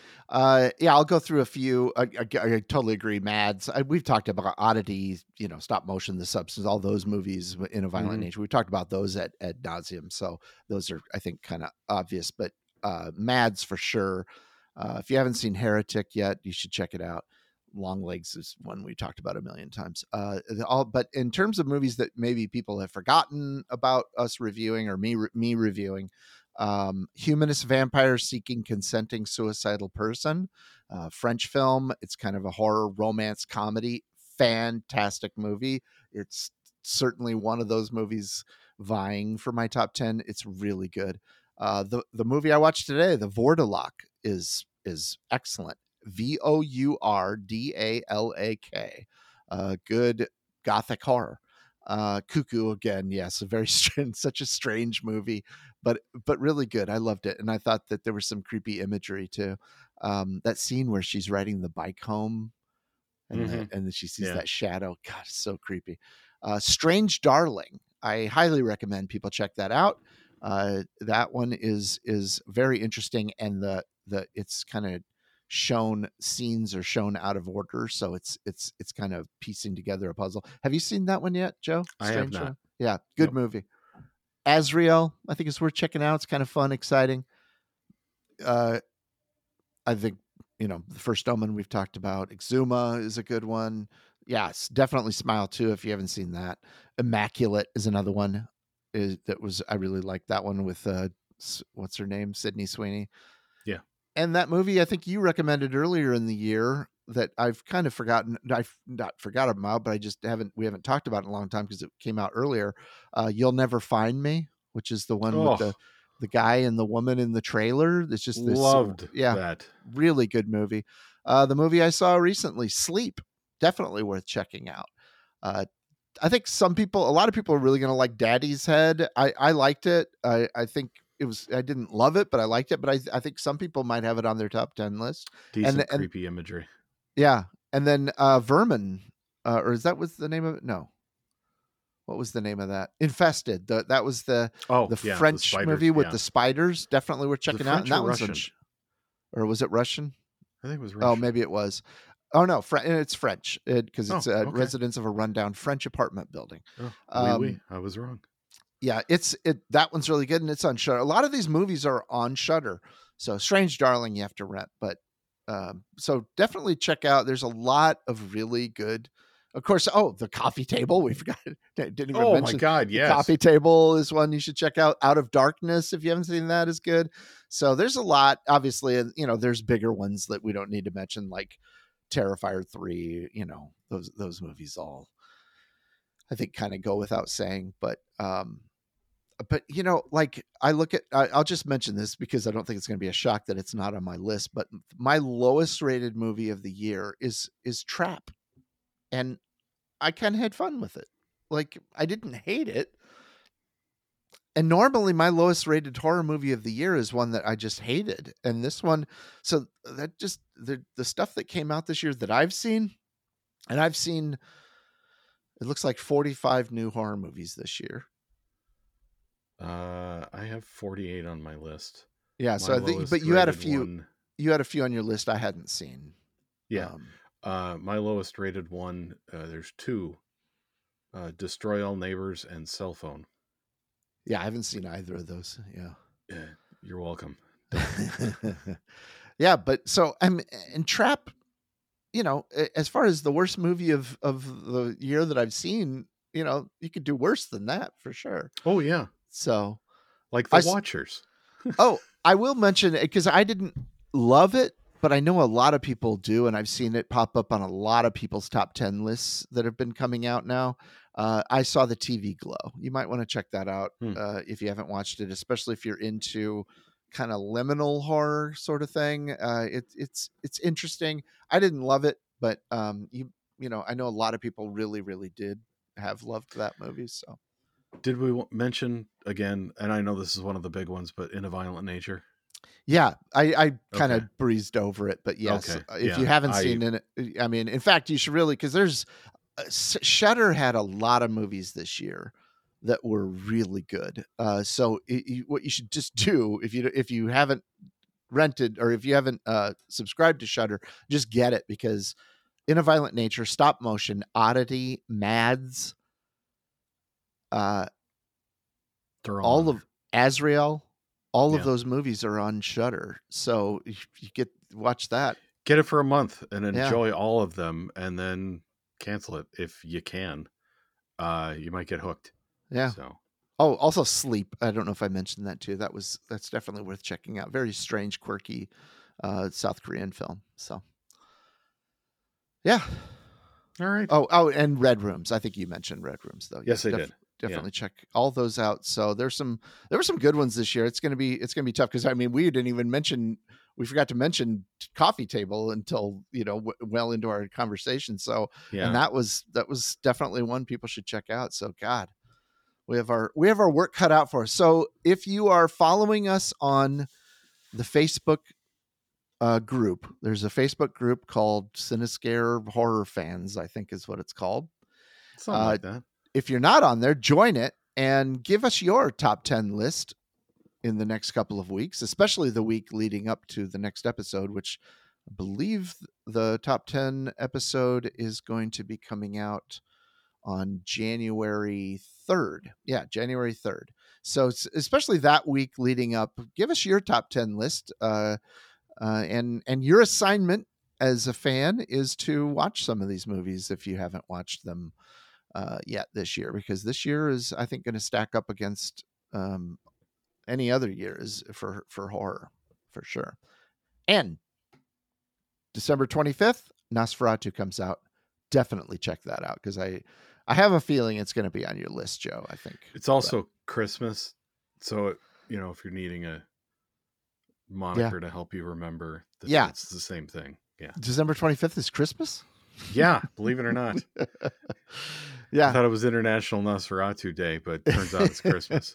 Uh, yeah, I'll go through a few. I, I, I totally agree. Mads. I, we've talked about Oddity, you know, Stop Motion, The Substance, all those movies in a violent Mhm. nature. We've talked about those at ad nauseum. So those are, I think, kind of obvious. But uh, Mads for sure. Uh, if you haven't seen Heretic yet, you should check it out. Long Legs is one we talked about a million times. Uh, the- all, but in terms of movies that maybe people have forgotten about us reviewing or me re- me reviewing, um, Humanist Vampire Seeking Consenting Suicidal Person, uh, French film. It's kind of a horror romance comedy. Fantastic movie. It's certainly one of those movies vying for my top ten. It's really good. Uh, the the movie I watched today, The Vourdalak, is is excellent. V O U R D A L A K. Uh, good gothic horror. Uh, Cuckoo again, yes, a very strange, such a strange movie, but but really good. I loved it, and I thought that there was some creepy imagery too. Um, that scene where she's riding the bike home, and the, Mhm. and then she sees Yeah. that shadow. God, it's so creepy. Uh, Strange Darling. I highly recommend people check that out. Uh, that one is is very interesting, and the the it's kind of shown scenes are shown out of order, so it's it's it's kind of piecing together a puzzle. Have you seen that one yet, Joe? I have Strange not. Darling? Yeah, good Nope. movie. Azrael, I think it's worth checking out. It's kind of fun, exciting. Uh, I think you know the First Omen we've talked about. Exuma is a good one. Yes, definitely Smile too if you haven't seen that. Immaculate is another one. Is that was I really liked that one with uh, S- what's her name, Sydney Sweeney. Yeah. And that movie I think you recommended earlier in the year that I've kind of forgotten. I've not forgot about, but I just haven't. We haven't talked about it in a long time because it came out earlier. Uh, You'll Never Find Me, which is the one Oh. with the the guy and the woman in the trailer. It's just this, Loved yeah, that. really good movie. Uh, the movie I saw recently, Sleep, definitely worth checking out. Uh, I think some people, a lot of people are really going to like Daddy's Head. I, I liked it. I, I think it was, I didn't love it, but I liked it. But I, I think some people might have it on their top ten list. Decent and- creepy imagery. Yeah. And then uh, Vermin, uh, or is that was the name of it? No. What was the name of that? Infested. The, that was the Oh, the yeah, French spiders, movie with yeah. the spiders. Definitely worth checking out. French And that or one's on Russian? sh- or was it Russian? I think it was Oh, Russian. maybe it was. Oh no, Fre- it's French because it's Oh, uh, okay. residents of a rundown French apartment building. Oh, oui, um, oui. I was wrong. Yeah, it's it. That one's really good, and it's on Shudder. A lot of these movies are on Shudder. So Strange Darling, you have to rent, but um, so definitely check out. There's a lot of really good Of course, oh, the coffee table. We forgot. Didn't even Oh my mention God, the yes. coffee table is one you should check out. Out of Darkness, if you haven't seen that, is good. So there's a lot. Obviously, you know, there's bigger ones that we don't need to mention, like Terrifier three. You know, those those movies all, I think, kind of go without saying. But um, but you know, like I look at, I, I'll just mention this because I don't think it's going to be a shock that it's not on my list. But my lowest rated movie of the year is is Trap, and I kind of had fun with it. Like, I didn't hate it. And normally my lowest rated horror movie of the year is one that I just hated. And this one, so that just the the stuff that came out this year that I've seen, and I've seen, it looks like forty-five new horror movies this year. Uh, I have forty-eight on my list. Yeah. My So I think, lowest but you had a rated few, one- you had a few on your list I hadn't seen. Yeah. Um, Uh, my lowest rated one, uh, there's two. Uh, Destroy All Neighbors and Cell Phone. yeah. I haven't seen either of those. Yeah. Yeah, you're welcome. Yeah, but so I'm in Trap, you know, a- as far as the worst movie of of the year that I've seen, you know, you could do worse than that for sure. Oh yeah, So, like The I s- Watchers. oh, I will mention it because I didn't love it, but I know a lot of people do, and I've seen it pop up on a lot of people's top ten lists that have been coming out now. Uh, I saw the T V Glow. You might want to check that out Hmm. uh, if you haven't watched it, especially if you're into kind of liminal horror sort of thing. Uh, it, it's it's interesting. I didn't love it, but um, you you know, I know a lot of people really really did have loved that movie. So Did we w- mention again? And I know this is one of the big ones, but In a Violent Nature. yeah, I, I kind of Okay. breezed over it, but yes, Okay, uh, if yeah, you haven't I- seen it, I mean, in fact, you should really, because there's uh, S- Shudder had a lot of movies this year that were really good. Uh, so it, you, what you should just do if you if you haven't rented or if you haven't uh, subscribed to Shudder, just get it because In a Violent Nature, Stop Motion, Oddity, Mads, uh, They're all on of Azrael, all Yeah. of those movies are on Shudder. So you, you get watch that. Get it for a month and Yeah. enjoy all of them, and then cancel it if you can. Uh, you might get hooked. Yeah. So Oh, also Sleep. I don't know if I mentioned that too. That was that's definitely worth checking out. Very strange, quirky uh, South Korean film. So yeah. all right. Oh, oh, and Red Rooms. I think you mentioned Red Rooms though. Yes, I Def- did. Definitely check all those out. So there's some there were some good ones this year. It's gonna be it's gonna be tough because I mean we didn't even mention we forgot to mention Coffee Table until you know w- well into our conversation. So Yeah. and that was that was definitely one people should check out. So God, we have our we have our work cut out for us. So if you are following us on the Facebook uh, group, there's a Facebook group called Cinescare Horror Fans, I think is what it's called. Something uh, like that. If you're not on there, join it and give us your top ten list in the next couple of weeks, especially the week leading up to the next episode, which I believe the top ten episode is going to be coming out on January third. Yeah, January third. So it's- especially that week leading up, give us your top ten list. Uh, uh, and, and your assignment as a fan is to watch some of these movies if you haven't watched them uh, yet this year, because this year is, I think, going to stack up against um, any other years for, for horror, for sure. And December twenty-fifth, Nosferatu comes out. Definitely check that out because I, I have a feeling it's going to be on your list, Joe. I think It's also Christmas, so you know if you're needing a moniker to help you remember, this, Yeah. it's the same thing. Yeah, December twenty-fifth is Christmas. yeah. Believe it or not, I Yeah. thought it was International Nosferatu Day, but turns out it's Christmas.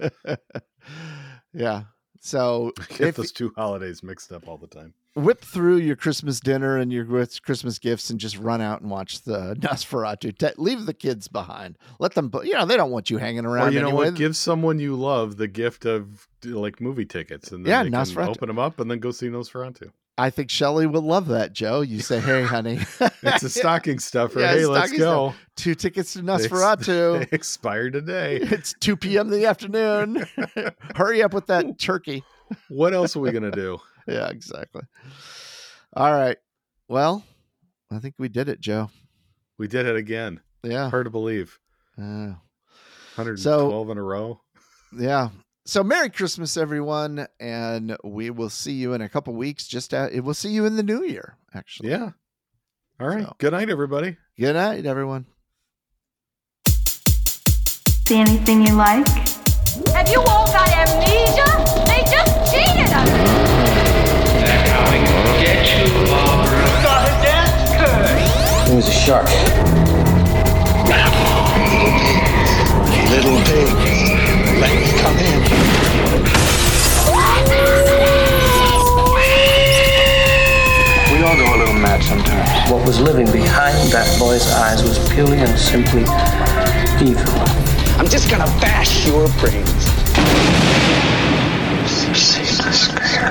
Yeah. So I get if those two holidays mixed up all the time. whip through your Christmas dinner and your with Christmas gifts and just run out and watch the Nosferatu. Te- leave the kids behind. Let them, you know, they don't want you hanging around. Or you know anyway. what? Give someone you love the gift of like movie tickets, and then Yeah, they can Nosferatu. open them up and then go see Nosferatu. I think Shelley will love that, Joe. You say, hey, honey. It's a stocking stuffer. Yeah, Hey, let's stocking go. Two tickets to They ex- Nosferatu. They expire today. It's two p.m. in the afternoon. Hurry up with that turkey. What else are we gonna do? Yeah, exactly. All right. Well, I think we did it, Joe. We did it again. Yeah. Hard to believe. Uh, one hundred twelve So- in a row. yeah. So Merry Christmas, everyone, and we will see you in a couple weeks. Just at, we'll see you in the new year, actually. Yeah. All right. So- Good night, everybody. Good night, everyone. See anything you like? Have you all got amnesia? They just cheated us. They're coming to get you, Barbara. Goddamn curse! It was a shark. Little pig, let me come in. We all go a little mad sometimes. What was living behind that boy's eyes was purely and simply evil. I'm just gonna bash your brains. Save the script.